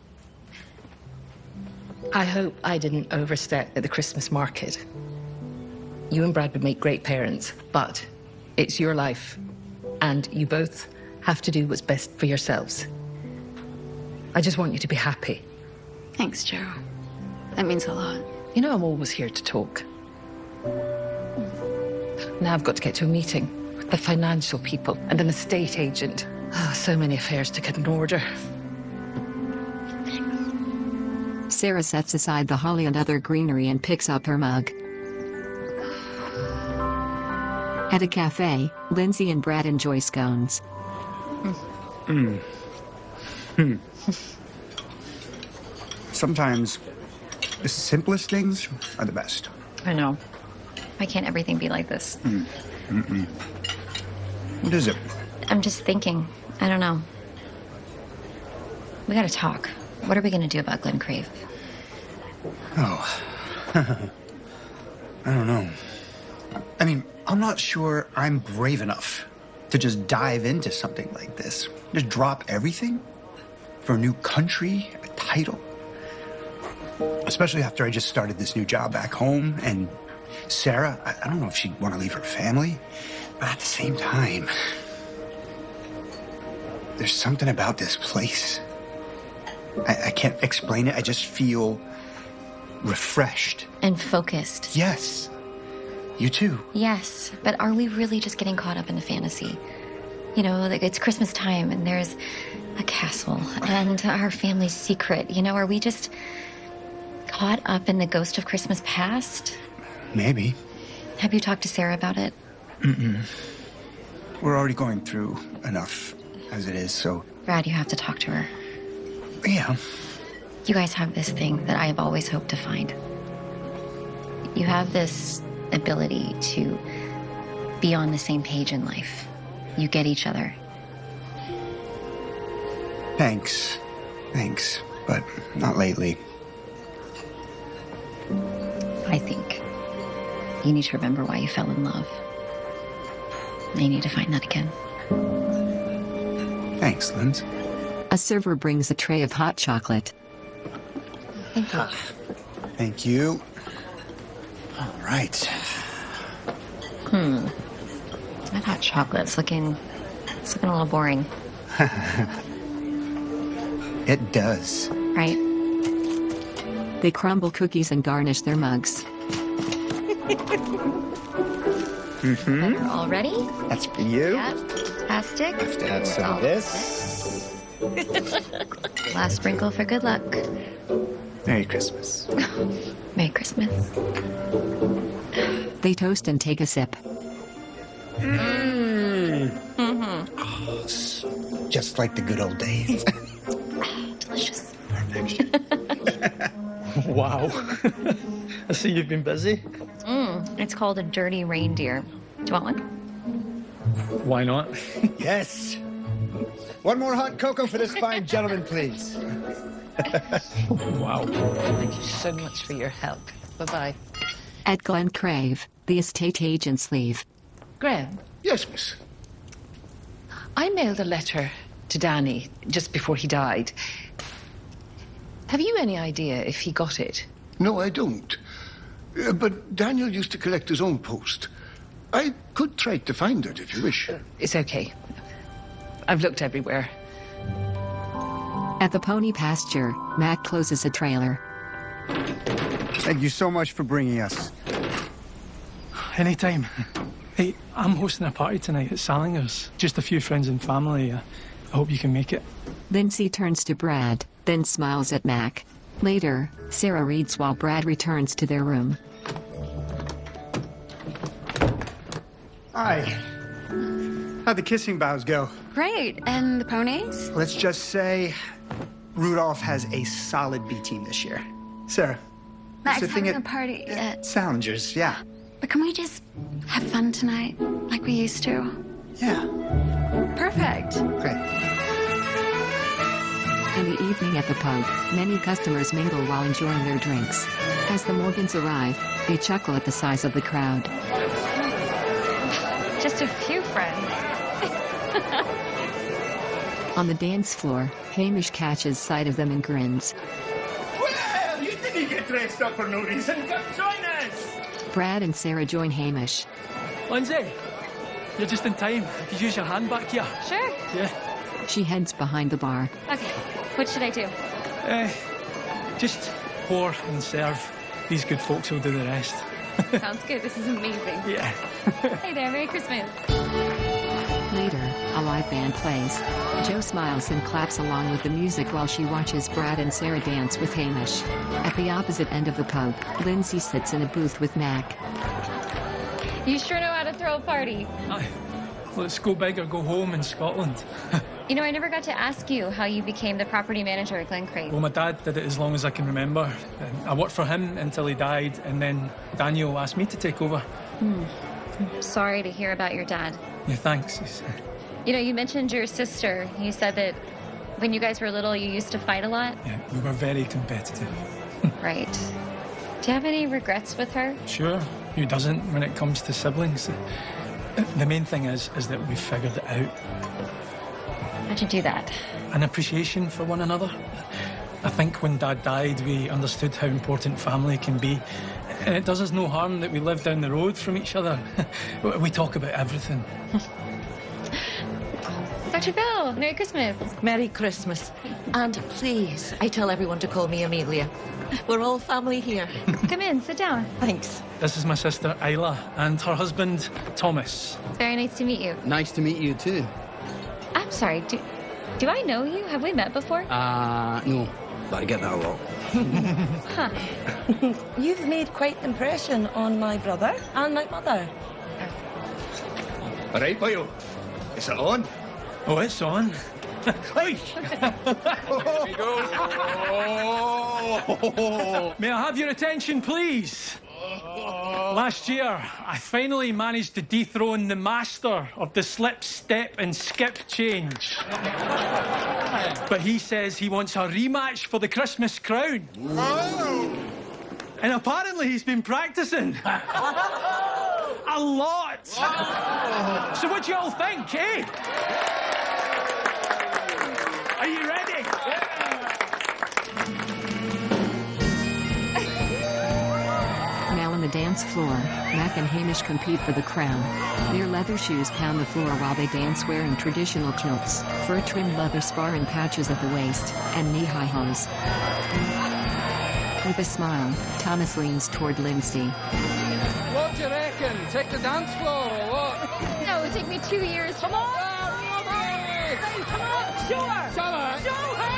I hope I didn't overstep at the Christmas market. You and Brad would make great parents, but it's your life, and you both have to do what's best for yourselves. I just want you to be happy. Thanks, Joe. That means a lot. You know I'm always here to talk. Now I've got to get to a meeting with the financial people and an estate agent. Oh, so many affairs to get in order. Sarah sets aside the holly and other greenery and picks up her mug. At a cafe, Lindsay and Brad enjoy scones. Sometimes the simplest things are the best. I know. Why can't everything be like this? What is it? I'm just thinking. I don't know. We gotta talk. What are we gonna do about Glen Crave? Oh. I don't know. I mean, I'm not sure I'm brave enough to just dive into something like this. Just drop everything for a new country, a title. Especially after I just started this new job back home and Sarah, I don't know if she'd want to leave her family, but at the same time, there's something about this place. I can't explain it. I just feel refreshed. And focused. Yes. You too. Yes, but are we really just getting caught up in the fantasy? You know, like it's Christmas time and there's a castle and our family's secret. You know, are we just caught up in the ghost of Christmas past? Maybe. Have you talked to Sarah about it? Mm-mm. We're already going through enough as it is, so... Brad, you have to talk to her. Yeah. You guys have this thing that I have always hoped to find. You have this ability to be on the same page in life. You get each other. Thanks. Thanks. But not lately. I think you need to remember why you fell in love. You need to find that again. Thanks, Linz. A server brings a tray of hot chocolate. Thank you. Thank you. All right. That hot chocolate's looking a little boring. It does. Right? They crumble cookies and garnish their mugs. We're all ready? That's for you. Yeah, fantastic. Have to have some of this. Last sprinkle for good luck. Merry Christmas. Merry Christmas. They toast and take a sip. Just like the good old days. Delicious. Wow. I see you've been busy. It's called a dirty reindeer. Do you want one? Why not? Yes. One more hot cocoa for this fine gentleman, please. Wow. Thank you so much for your help. Bye-bye. At Glen Crave, the estate agents leave. Graham, Yes, miss. I mailed a letter to Danny just before he died. Have you any idea if he got it? No, I don't. But Daniel used to collect his own post. I could try to find it if you wish. It's okay. I've looked everywhere. At the pony pasture, Mac closes a trailer. Thank you so much for bringing us. Anytime. Hey, I'm hosting a party tonight at Salinger's. Just a few friends and family. I hope you can make it. Lindsay turns to Brad, then smiles at Mac. Later, Sarah reads while Brad returns to their room. Hi. How'd the kissing bows go? Great. And the ponies? Let's just say Rudolph has a solid B team this year. Sarah. Max the thing having at a party at... Salingers, yeah. But can we just have fun tonight, like we used to? Yeah. Perfect. Great. In the evening at the pub, many customers mingle while enjoying their drinks. As the Morgans arrive, they chuckle at the size of the crowd. Just a few friends. On the dance floor, Hamish catches sight of them and grins. Well, you didn't get dressed up for no reason. Come join us! Brad and Sarah join Hamish. Lindsay, you're just in time. You could use your hand back here. Sure. Yeah. She heads behind the bar. Okay. What should I do? Just pour and serve. These good folks will do the rest. Sounds good. This is amazing. Yeah. Hey there. Merry Christmas. Later, a live band plays. Joe smiles and claps along with the music while she watches Brad and Sarah dance with Hamish. At the opposite end of the pub, Lindsay sits in a booth with Mac. You sure know how to throw a party. Aye. Let's go big or go home in Scotland. You know, I never got to ask you how you became the property manager at Glen Crave. Well, my dad did it as long as I can remember. I worked for him until he died, and then Daniel asked me to take over. Sorry to hear about your dad. Yeah, thanks. You know, you mentioned your sister. You said that when you guys were little, you used to fight a lot. Yeah, we were very competitive. Right. Do you have any regrets with her? Sure. Who doesn't when it comes to siblings? The main thing is that we've figured it out. How'd you do that? An appreciation for one another. I think when Dad died, we understood how important family can be. And it does us no harm that we live down the road from each other. We talk about everything. Dr. Bill, Merry Christmas. Merry Christmas. And please, I tell everyone to call me Amelia. We're all family here. Come in, sit down. Thanks. This is my sister, Isla, and her husband, Thomas. It's very nice to meet you. Nice to meet you, too. I'm sorry, do I know you? Have we met before? No, but I get that a lot. Huh. You've made quite an impression on my brother and my mother. All right, Boyle. Is it on? Oh, it's on. Hey! There you go. May I have your attention, please? Last year, I finally managed to dethrone the master of the slip, step and skip change. But he says he wants a rematch for the Christmas crown. And apparently he's been practicing. A lot. So what do you all think, eh? Are you ready? Now on the dance floor, Mac and Hamish compete for the crown. Their leather shoes pound the floor while they dance wearing traditional kilts, fur-trimmed leather spar and patches at the waist, and knee-high hose. With a smile, Thomas leans toward Lindsay. What do you reckon? Take the dance floor or what? No, it would take me 2 years. Come on! Come on, show her! Show her! Show her!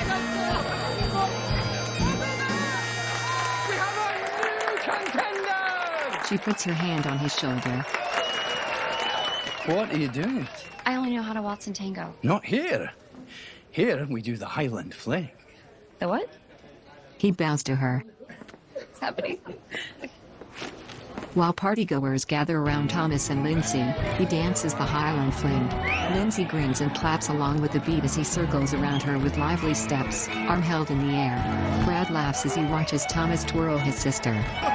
We have a new contender! She puts her hand on his shoulder. What are you doing? I only know how to waltz and tango. Not here. Here, we do the Highland fling. The what? He bows to her. What's happening? While partygoers gather around Thomas and Lindsay, he dances the Highland fling. Lindsay grins and claps along with the beat as he circles around her with lively steps, arm held in the air. Brad laughs as he watches Thomas twirl his sister.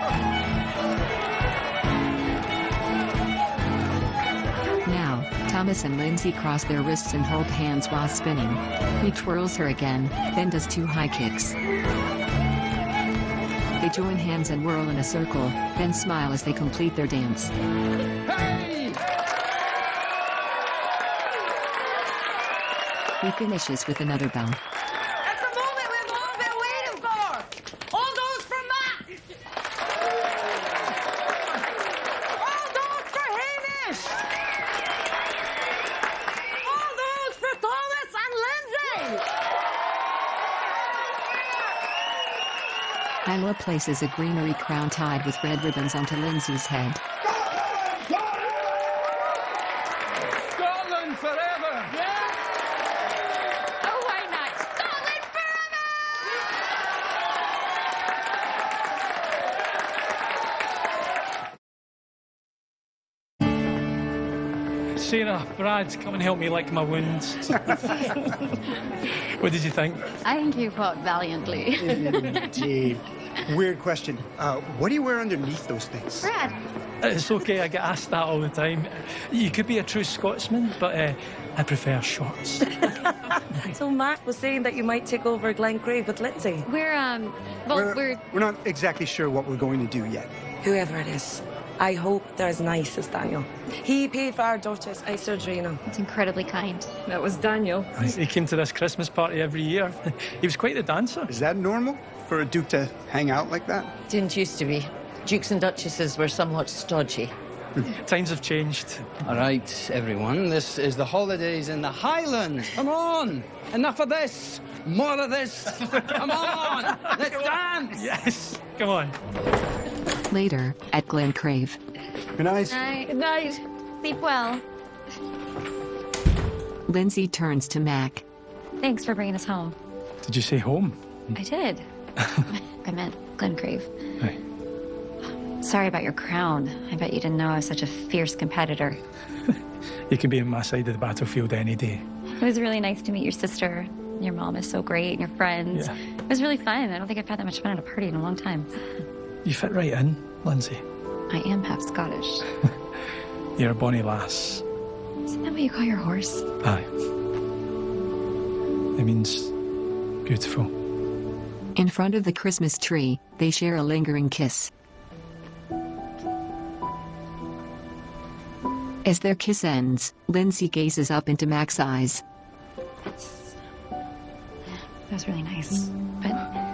Now, Thomas and Lindsay cross their wrists and hold hands while spinning. He twirls her again, then does 2 high kicks. They join hands and whirl in a circle, then smile as they complete their dance. Hey! He finishes with another bow. That's the moment we've all been waiting for! All those for Matt! All those for Hamish! All those for Thomas and Lindsay! Isla places a greenery crown tied with red ribbons onto Lindsay's head. Scotland forever! Yeah? Oh, why not? Scotland forever! Sarah, Brad, come and help me lick my wounds. What did you think? I think you fought valiantly. Indeed. Weird question. What do you wear underneath those things? Brad. It's okay, I get asked that all the time. You could be a true Scotsman, but I prefer shorts. So Matt was saying that you might take over Glencrave with Lindsay. We're We're not exactly sure what we're going to do yet. Whoever it is, I hope they're as nice as Daniel. He paid for our daughter's eye surgery, you know. It's incredibly kind. That was Daniel. He came to this Christmas party every year. He was quite the dancer. Is that normal for a duke to hang out like that? Didn't used to be. Dukes and duchesses were somewhat stodgy. Times have changed. All right, everyone, this is the holidays in the Highlands. Come on! Enough of this! More of this! Come on! Let's dance! Yes, come on. Later, at Glencrave. Good night. Good night. Sleep well. Lindsay turns to Mac. Thanks for bringing us home. Did you say home? I did. I meant Glencrave. Right. Sorry about your crown. I bet you didn't know I was such a fierce competitor. You can be on my side of the battlefield any day. It was really nice to meet your sister. Your mom is so great, and your friends. Yeah. It was really fun. I don't think I've had that much fun at a party in a long time. You fit right in, Lindsay. I am half Scottish. You're a bonny lass. Isn't that what you call your horse? Aye. It means beautiful. In front of the Christmas tree, they share a lingering kiss. As their kiss ends, Lindsay gazes up into Mac's eyes. That was really nice, but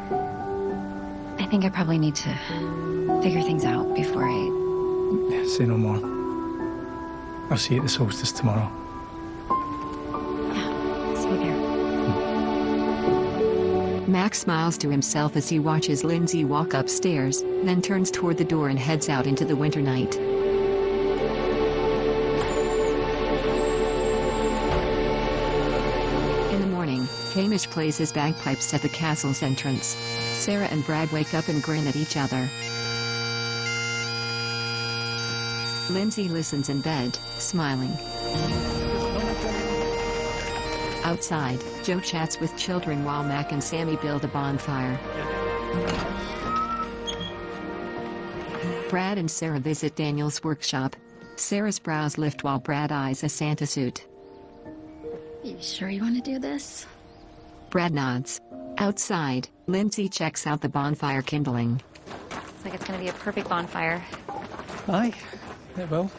I think I probably need to figure things out before I... Say no more. I'll see you at the solstice tomorrow. Yeah, see you there. Mac smiles to himself as he watches Lindsay walk upstairs, then turns toward the door and heads out into the winter night. In the morning, Hamish plays his bagpipes at the castle's entrance. Sarah and Brad wake up and grin at each other. Lindsay listens in bed, smiling. Outside, Joe chats with children while Mac and Sammy build a bonfire. Brad and Sarah visit Daniel's workshop. Sarah's brows lift while Brad eyes a Santa suit. You sure you want to do this? Brad nods. Outside, Lindsay checks out the bonfire kindling. Looks like it's gonna be a perfect bonfire. Aye, it will.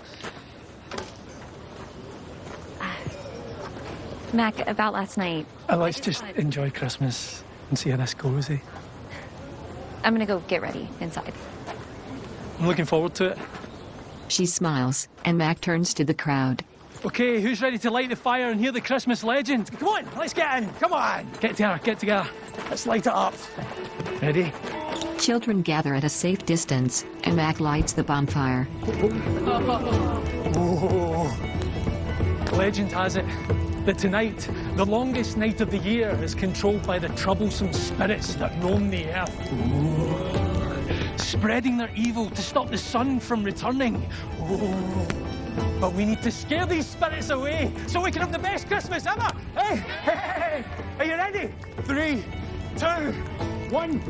Mac, about last night. Let's just enjoy Christmas and see how this goes, eh? I'm gonna go get ready inside. I'm looking forward to it. She smiles, and Mac turns to the crowd. Okay, who's ready to light the fire and hear the Christmas legend? Come on, let's get in. Come on. Get together. Let's light it up. Ready? Children gather at a safe distance, and Mac lights the bonfire. Oh. Legend has it that tonight, the longest night of the year, is controlled by the troublesome spirits that roam the earth, spreading their evil to stop the sun from returning. But we need to scare these spirits away so we can have the best Christmas ever. Hey, are you ready? 3, 2, 1.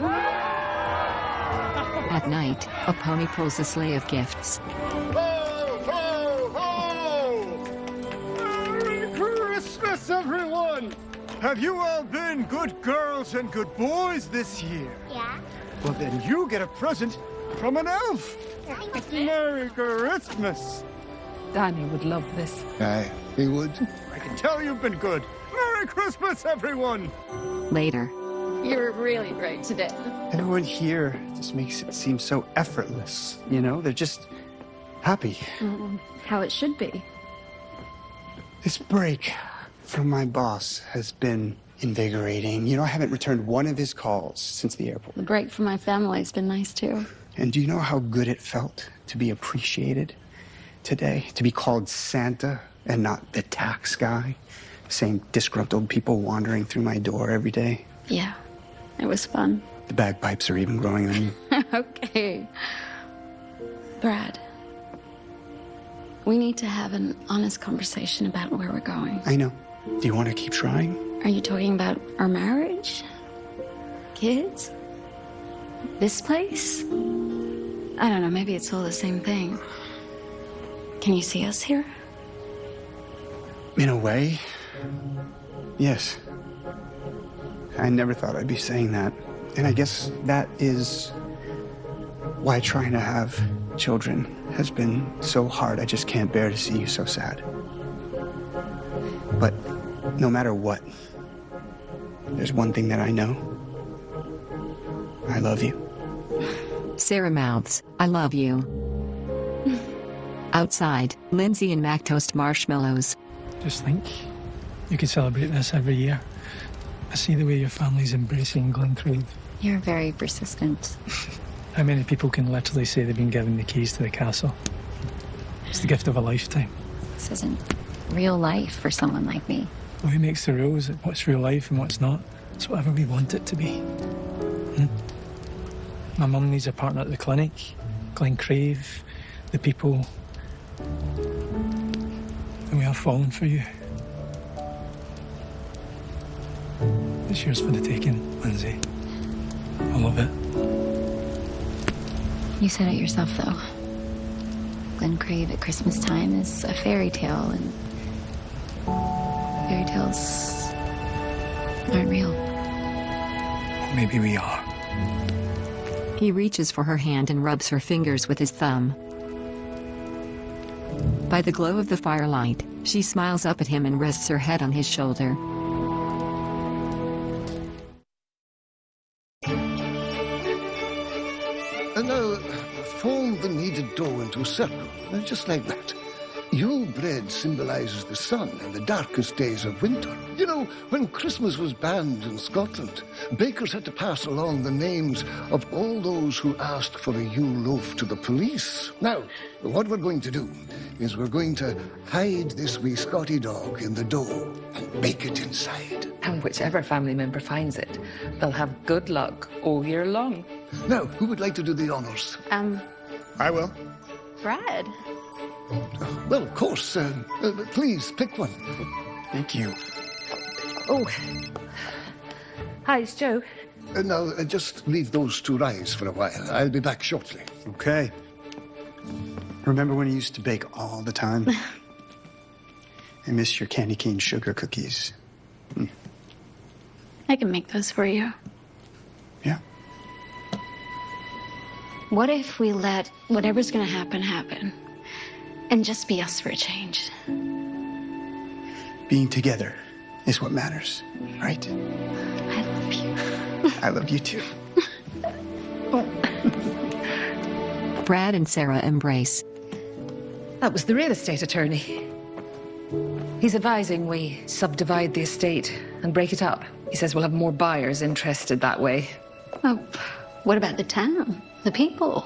At night, a pony pulls a sleigh of gifts. Ho, ho, ho! Merry Christmas, everyone! Have you all been good girls and good boys this year? Yeah. Well, then you get a present from an elf. Merry Christmas. Danny would love this. Aye, he would. I can tell you've been good. Merry Christmas, everyone! Later. You're really great today. Everyone here just makes it seem so effortless. You know, they're just happy. How it should be. This break from my boss has been invigorating. You know, I haven't returned one of his calls since the airport. The break from my family has been nice too. And do you know how good it felt to be appreciated today? To be called Santa and not the tax guy? Same disgruntled people wandering through my door every day. Yeah, it was fun. The bagpipes are even growing on you. Okay. Brad, we need to have an honest conversation about where we're going. I know. Do you want to keep trying? Are you talking about our marriage? Kids? This place? I don't know, maybe it's all the same thing. Can you see us here? In a way, yes. I never thought I'd be saying that. And I guess that is why trying to have children has been so hard. I just can't bear to see you so sad. But no matter what, there's one thing that I know. I love you. Sarah mouths, I love you. Outside, Lindsay and Mac toast marshmallows. Just think, you could celebrate this every year. I see the way your family's embracing Glencrave. You're very persistent. How many people can literally say they've been given the keys to the castle? It's the gift of a lifetime. This isn't real life for someone like me. Well, who makes the rules? What's real life and what's not? It's whatever we want it to be. My mum needs a partner at the clinic, Glencrave, the people. And we are falling for you. It's yours for the taking, Lindsay. I love it. You said it yourself, though. Glencrave at Christmas time is a fairy tale, and fairy tales aren't real. maybe we are. He reaches for her hand and rubs her fingers with his thumb. By the glow of the firelight, she smiles up at him and rests her head on his shoulder. And now, fold the kneaded dough into a circle, just like that. Yule bread symbolizes the sun in the darkest days of winter. You know, when Christmas was banned in Scotland, bakers had to pass along the names of all those who asked for a Yule loaf to the police. Now, what we're going to do is we're going to hide this wee Scotty dog in the dough and bake it inside. And whichever family member finds it, they'll have good luck all year long. Now, who would like to do the honors? I will. Brad. Well, of course. Please, pick one. Thank you. Oh. Hi, it's Joe. Now, just leave those to rise for a while. I'll be back shortly. Okay. Remember when you used to bake all the time? I miss your candy cane sugar cookies. I can make those for you. Yeah. What if we let whatever's gonna happen, happen? And just be us for a change? Being together is what matters, right? I love you. I love you too. Brad and Sarah embrace. That was the real estate attorney. He's advising we subdivide the estate and break it up. He says we'll have more buyers interested that way. Oh, what about the town? The people?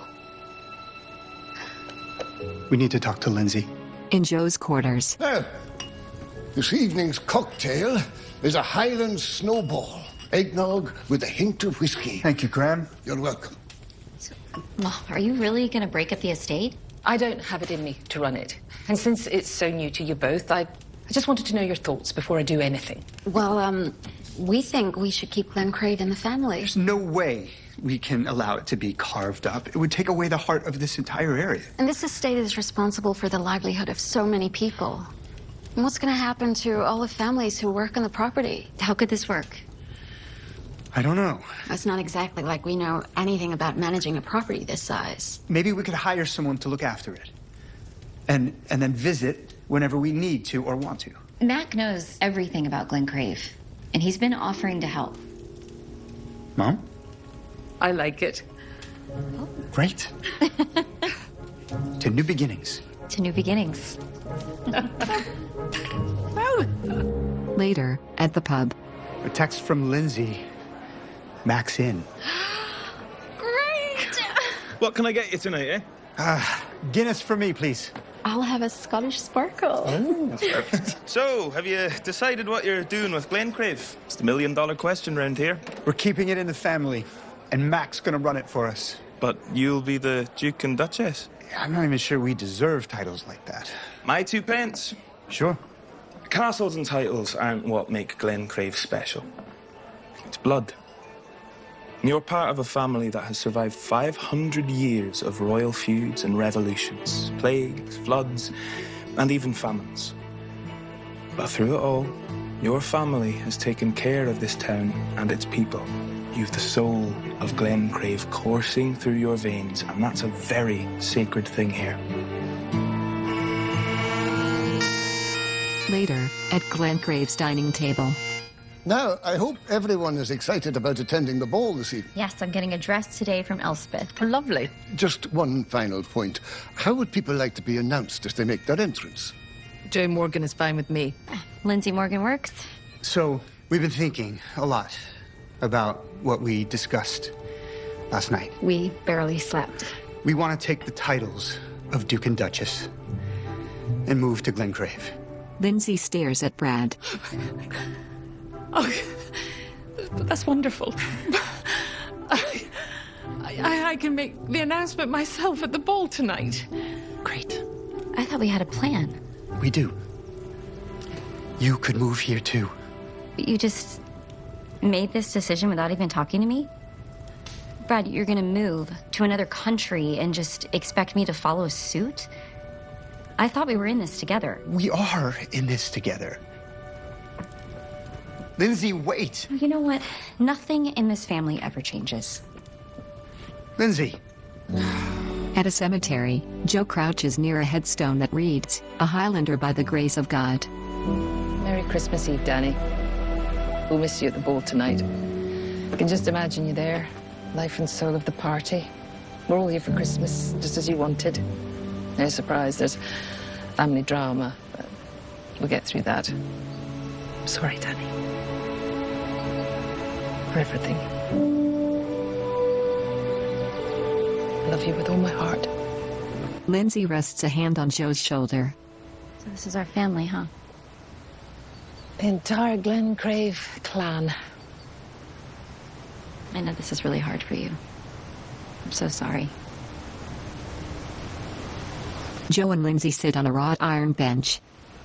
We need to talk to Lindsay. In Joe's quarters. Well, this evening's cocktail is a Highland snowball. Eggnog with a hint of whiskey. Thank you, Graham. You're welcome. Mom, are you really going to break up the estate? I don't have it in me to run it. And since it's so new to you both, I just wanted to know your thoughts before I do anything. Well, we think we should keep Glencrave in the family. There's no way we can allow it to be carved up. It would take away the heart of this entire area. And this estate is responsible for the livelihood of so many people. And what's going to happen to all the families who work on the property? How could this work? I don't know. It's not exactly like we know anything about managing a property this size. Maybe we could hire someone to look after it. And then visit whenever we need to or want to. Mac knows everything about Glencrave, and he's been offering to help. Mom? I like it. Great. To new beginnings. To new beginnings. Later, at the pub. A text from Lindsay. Mac's in. Great! What can I get you tonight, eh? Guinness for me, please. I'll have a Scottish sparkle. Oh, that's perfect. So, have you decided what you're doing with Glencrave? It's the million-dollar question round here. We're keeping it in the family, and Mac's gonna run it for us. But you'll be the Duke and Duchess? I'm not even sure we deserve titles like that. My 2 pence. Sure. Castles and titles aren't what make Glencrave special. It's blood. You're part of a family that has survived 500 years of royal feuds and revolutions, plagues, floods, and even famines. But through it all, your family has taken care of this town and its people. You've the soul of Glencrave coursing through your veins, and that's a very sacred thing here. Later, at Glencrave's dining table. Now, I hope everyone is excited about attending the ball this evening. Yes, I'm getting a dress today from Elspeth. Lovely. Just one final point. How would people like to be announced as they make their entrance? Joe Morgan is fine with me. Lindsay Morgan works. So, we've been thinking a lot about what we discussed last night. We barely slept. We want to take the titles of Duke and Duchess and move to Glencrave. Lindsay stares at Brad. Oh, that's wonderful. I can make the announcement myself at the ball tonight. Great. I thought we had a plan. We do. You could move here too. You just made this decision without even talking to me? Brad, you're gonna move to another country and just expect me to follow suit? I thought we were in this together. We are in this together. Lindsay, wait. You know what? Nothing in this family ever changes. Lindsay. At a cemetery, Joe crouches near a headstone that reads, "A Highlander by the grace of God." Merry Christmas Eve, Danny. We'll miss you at the ball tonight. I can just imagine you there, life and soul of the party. We're all here for Christmas, just as you wanted. No surprise, there's family drama, but we'll get through that. I'm sorry, Danny. For everything. I love you with all my heart. Lindsay rests a hand on Joe's shoulder. So this is our family, huh? The entire Glen Crave clan. I know this is really hard for you. I'm so sorry. Joe and Lindsay sit on a wrought iron bench.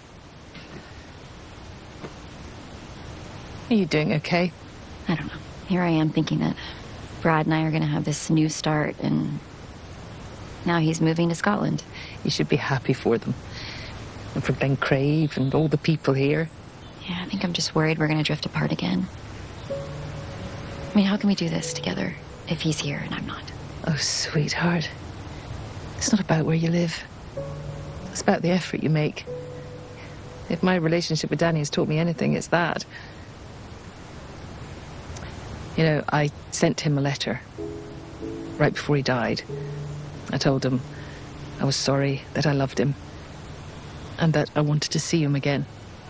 Are you doing okay? I don't know. Here I am thinking that Brad and I are going to have this new start, and now he's moving to Scotland. You should be happy for them. And for Glen Crave and all the people here. Yeah, I think I'm just worried we're going to drift apart again. I mean, how can we do this together if he's here and I'm not? Oh, sweetheart. It's not about where you live. It's about the effort you make. If my relationship with Danny has taught me anything, it's that. You know, I sent him a letter right before he died. I told him I was sorry, that I loved him, and that I wanted to see him again.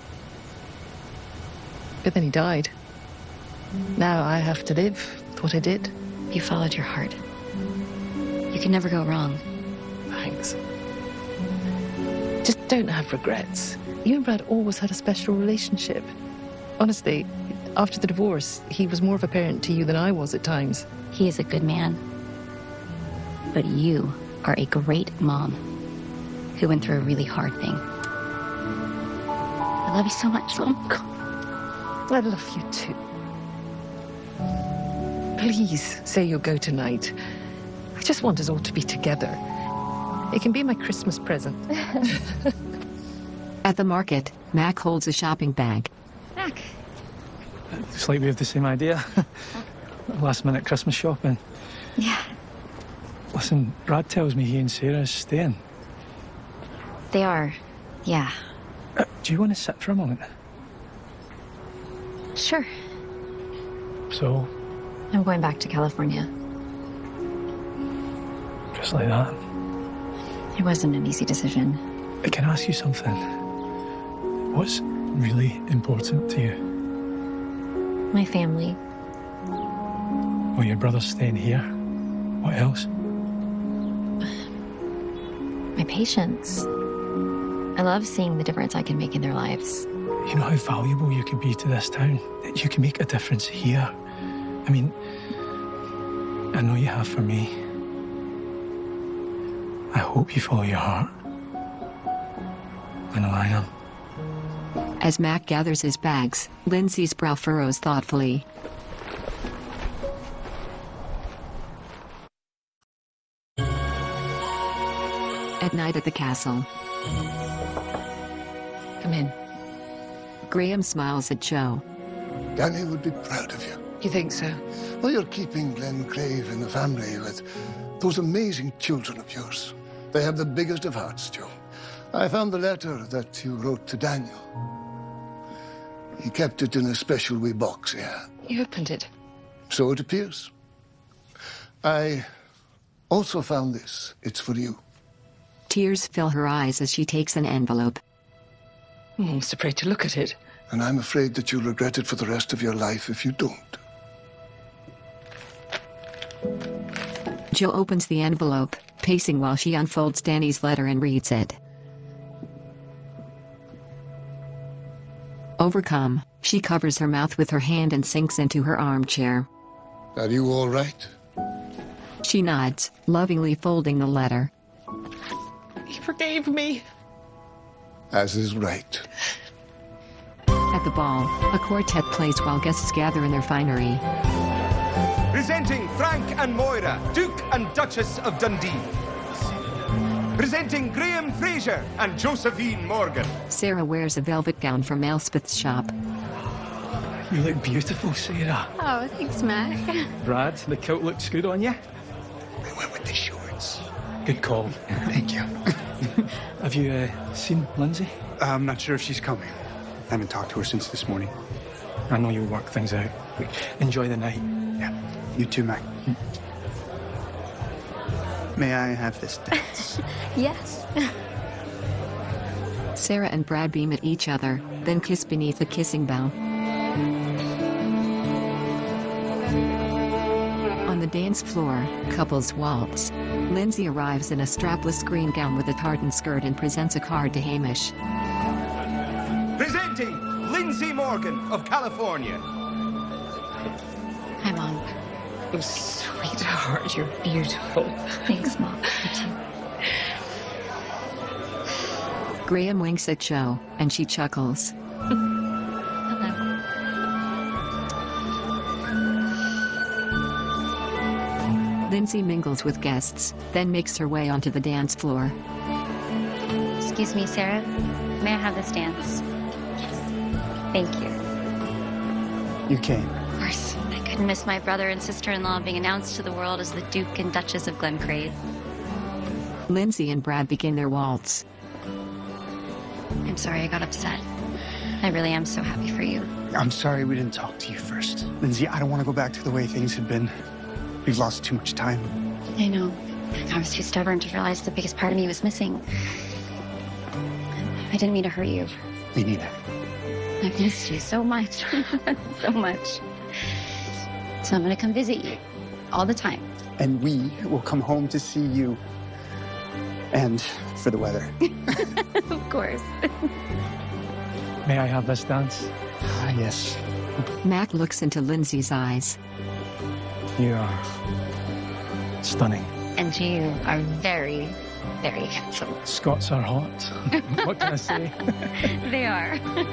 But then he died. Now I have to live with what I did. You followed your heart. You can never go wrong. Thanks. Just don't have regrets. You and Brad always had a special relationship. Honestly, after the divorce, he was more of a parent to you than I was at times. He is a good man. But you are a great mom who went through a really hard thing. I love you so much, Mom. I love you too. Please say you'll go tonight. I just want us all to be together. It can be my Christmas present. At the market, Mac holds a shopping bag. Mac. It's like we have the same idea. Last minute Christmas shopping. Yeah. Listen, Brad tells me he and Sarah is staying. They are, yeah. Do you want to sit for a moment? Sure. So? I'm going back to California. Just like that? It wasn't an easy decision. I can ask you something. What's really important to you? My family. Well, your brother's staying here. What else? My patients. I love seeing the difference I can make in their lives. You know how valuable you can be to this town? You can make a difference here. I mean, I know you have for me. I hope you follow your heart. I know I am. As Mac gathers his bags, Lindsay's brow furrows thoughtfully. At night at the castle. Come in. Graham smiles at Joe. Danny would be proud of you. You think so? Well, you're keeping Glen Crave in the family with those amazing children of yours. They have the biggest of hearts, Joe. I found the letter that you wrote to Daniel. He kept it in a special wee box, yeah. You opened it? So it appears. I also found this. It's for you. Tears fill her eyes as she takes an envelope. I'm almost afraid to look at it. And I'm afraid that you'll regret it for the rest of your life if you don't. Joe opens the envelope, pacing while she unfolds Danny's letter and reads it. Overcome, she covers her mouth with her hand and sinks into her armchair. Are you all right? She nods, lovingly folding the letter. He forgave me. As is right. At the ball, a quartet plays while guests gather in their finery. Presenting Frank and Moira, Duke and Duchess of Dundee. Presenting Graham Fraser and Josephine Morgan. Sarah wears a velvet gown from Elspeth's shop. You look beautiful, Sarah. Oh, thanks, Mac. Brad, the kilt looks good on you. I went with the shorts. Good call. Thank you. Have you seen Lindsay? I'm not sure if she's coming. I haven't talked to her since this morning. I know you'll work things out. Enjoy the night. Yeah, you too, Mac. May I have this dance? Yes. Sarah and Brad beam at each other, then kiss beneath a kissing bow. On the dance floor, couples waltz. Lindsay arrives in a strapless green gown with a tartan skirt and presents a card to Hamish. Presenting Lindsay Morgan of California. Hi, Mom. Oh, sweetheart, you're beautiful. Thanks, Mom. Graham winks at Jo, and she chuckles. Lindsay mingles with guests, then makes her way onto the dance floor. Excuse me, Sarah. May I have this dance? Yes. Thank you. You came. Of course. I couldn't miss my brother and sister-in-law being announced to the world as the Duke and Duchess of Glencrave. Lindsay and Brad begin their waltz. I'm sorry I got upset. I really am so happy for you. I'm sorry we didn't talk to you first. Lindsay, I don't want to go back to the way things had been. We've lost too much time. I know. I was too stubborn to realize the biggest part of me was missing. I didn't mean to hurt you. Me neither. I've missed you so much. So much. So I'm going to come visit you all the time. And we will come home to see you. And for the weather. Of course. May I have this dance? Ah, yes. Mac looks into Lindsay's eyes. You are stunning. And you are very, very handsome. Scots are hot. What can I say? They are.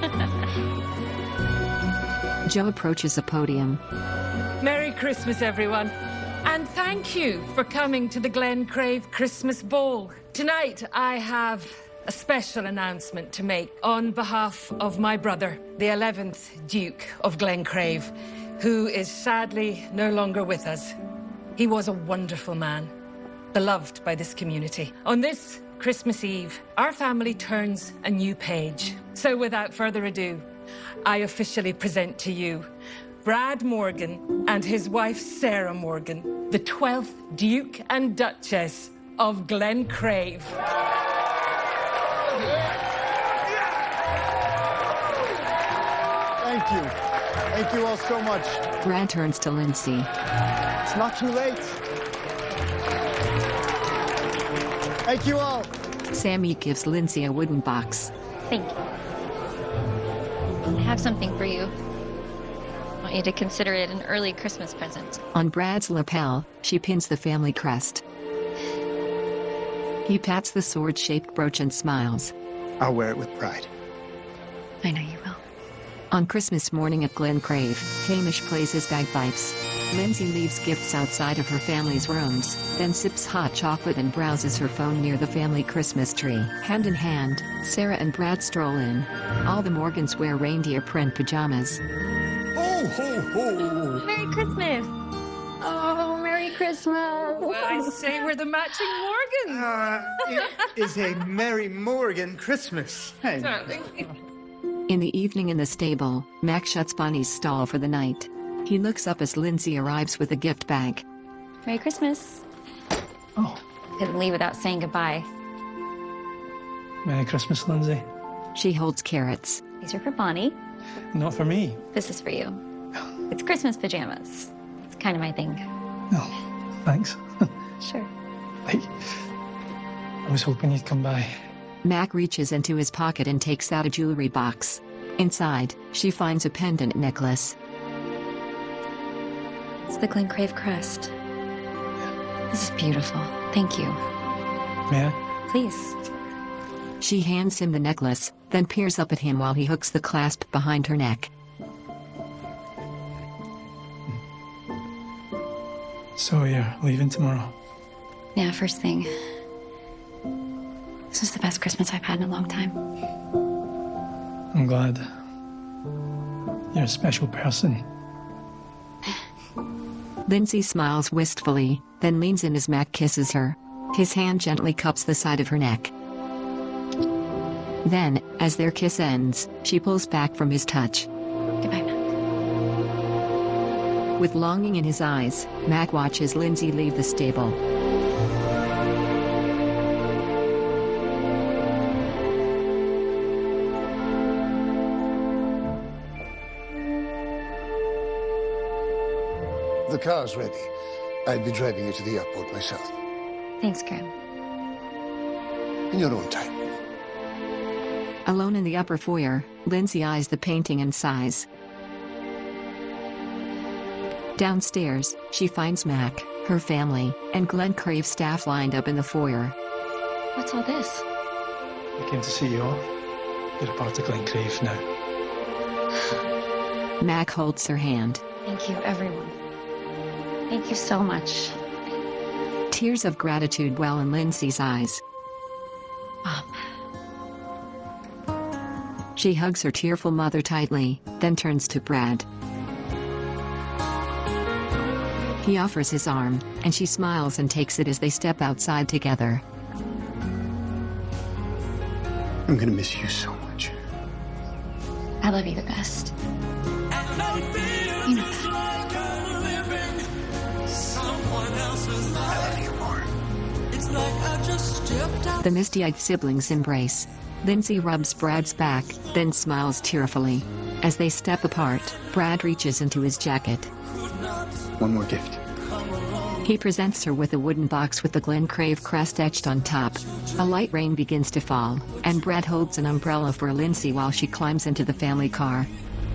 Jo approaches a podium. Merry Christmas, everyone. And thank you for coming to the Glencrave Christmas Ball. Tonight, I have a special announcement to make on behalf of my brother, the 11th Duke of Glencrave, who is sadly no longer with us. He was a wonderful man, beloved by this community. On this Christmas Eve, our family turns a new page. So without further ado, I officially present to you Brad Morgan and his wife Sarah Morgan, the 12th Duke and Duchess of Glencrave. Thank you. Thank you all so much. Brad turns to Lindsay. It's not too late. Thank you all. Sammy gives Lindsay a wooden box. Thank you. I have something for you. I want you to consider it an early Christmas present. On Brad's lapel, she pins the family crest. He pats the sword-shaped brooch and smiles. I'll wear it with pride. I know you will. On Christmas morning at Glencrave, Hamish plays his bagpipes. Lindsay leaves gifts outside of her family's rooms, then sips hot chocolate and browses her phone near the family Christmas tree. Hand in hand, Sarah and Brad stroll in. All the Morgans wear reindeer print pajamas. Ho, ho, ho! Merry Christmas! Oh, Merry Christmas! Well, I say we're the matching Morgans. It is a Merry Morgan Christmas. Hey. In the evening in the stable, Mac shuts Bonnie's stall for the night. He looks up as Lindsay arrives with a gift bag. Merry Christmas. Oh. Couldn't leave without saying goodbye. Merry Christmas, Lindsay. She holds carrots. These are for Bonnie. Not for me. This is for you. It's Christmas pajamas. It's kind of my thing. Oh, thanks. Sure. I was hoping you'd come by. Mac reaches into his pocket and takes out a jewelry box. Inside, she finds a pendant necklace. It's the Glencrave crest. This is beautiful. Thank you. May I? Please. She hands him the necklace, then peers up at him while he hooks the clasp behind her neck. So you're leaving tomorrow? Yeah, first thing. This is the best Christmas I've had in a long time. I'm glad. You're a special person. Lindsay smiles wistfully, then leans in as Mac kisses her. His hand gently cups the side of her neck. Then, as their kiss ends, she pulls back from his touch. Goodbye, Mac. With longing in his eyes, Mac watches Lindsay leave the stable. The car's ready. I'll be driving you to the airport myself. Thanks, Graham. In your own time. Alone in the upper foyer, Lindsay eyes the painting and sighs. Downstairs, she finds Mac, her family, and Glen Crave staff lined up in the foyer. What's all this? I came to see you off. You're a part of Glen Crave now. Mac holds her hand. Thank you, everyone. Thank you so much. Tears of gratitude well in Lindsay's eyes. She hugs her tearful mother tightly, then turns to Brad. He offers his arm, and she smiles and takes it as they step outside together. I'm gonna miss you so much. I love you the best. You know that. The misty-eyed siblings embrace. Lindsay rubs Brad's back, then smiles tearfully. As they step apart, Brad reaches into his jacket. One more gift. He presents her with a wooden box with the Glen Crave crest etched on top. A light rain begins to fall, and Brad holds an umbrella for Lindsay while she climbs into the family car.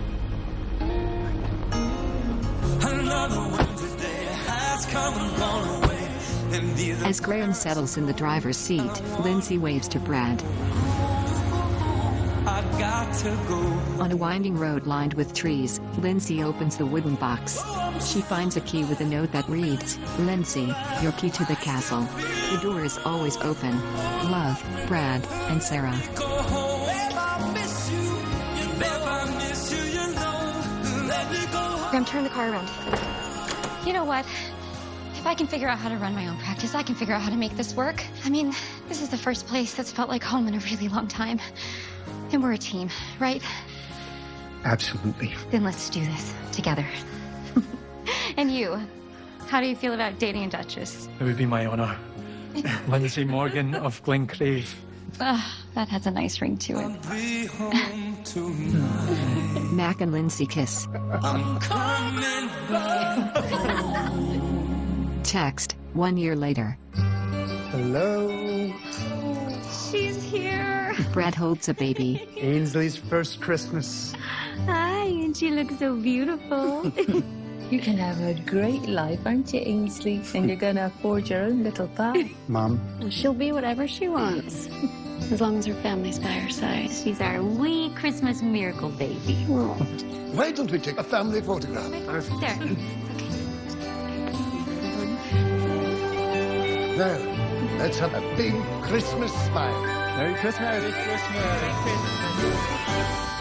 As Graham settles in the driver's seat, Lindsay waves to Brad. On a winding road lined with trees, Lindsay opens the wooden box. She finds a key with a note that reads, "Lindsay, your key to the castle. The door is always open. Love, Brad and Sarah." Graham, turn the car around. You know what? If I can figure out how to run my own practice, I can figure out how to make this work. I mean, this is the first place that's felt like home in a really long time. And we're a team, right? Absolutely. Then let's do this together. And you, how do you feel about dating a Duchess? It would be my honor. Lindsay Morgan of Glen Crave. That has a nice ring to it. Mac and Lindsay kiss. Text, 1 year later. Hello. She's here. Brad holds a baby. Ainsley's first Christmas. Hi, and she looks so beautiful. You can have a great life, aren't you, Ainsley? And you're gonna afford your own little pie. Mom. Well, she'll be whatever she wants, as long as her family's by her side. She's our wee Christmas miracle baby. Why don't we take a family photograph? There. Now, let's have a big Christmas smile. Merry Christmas. Merry Christmas.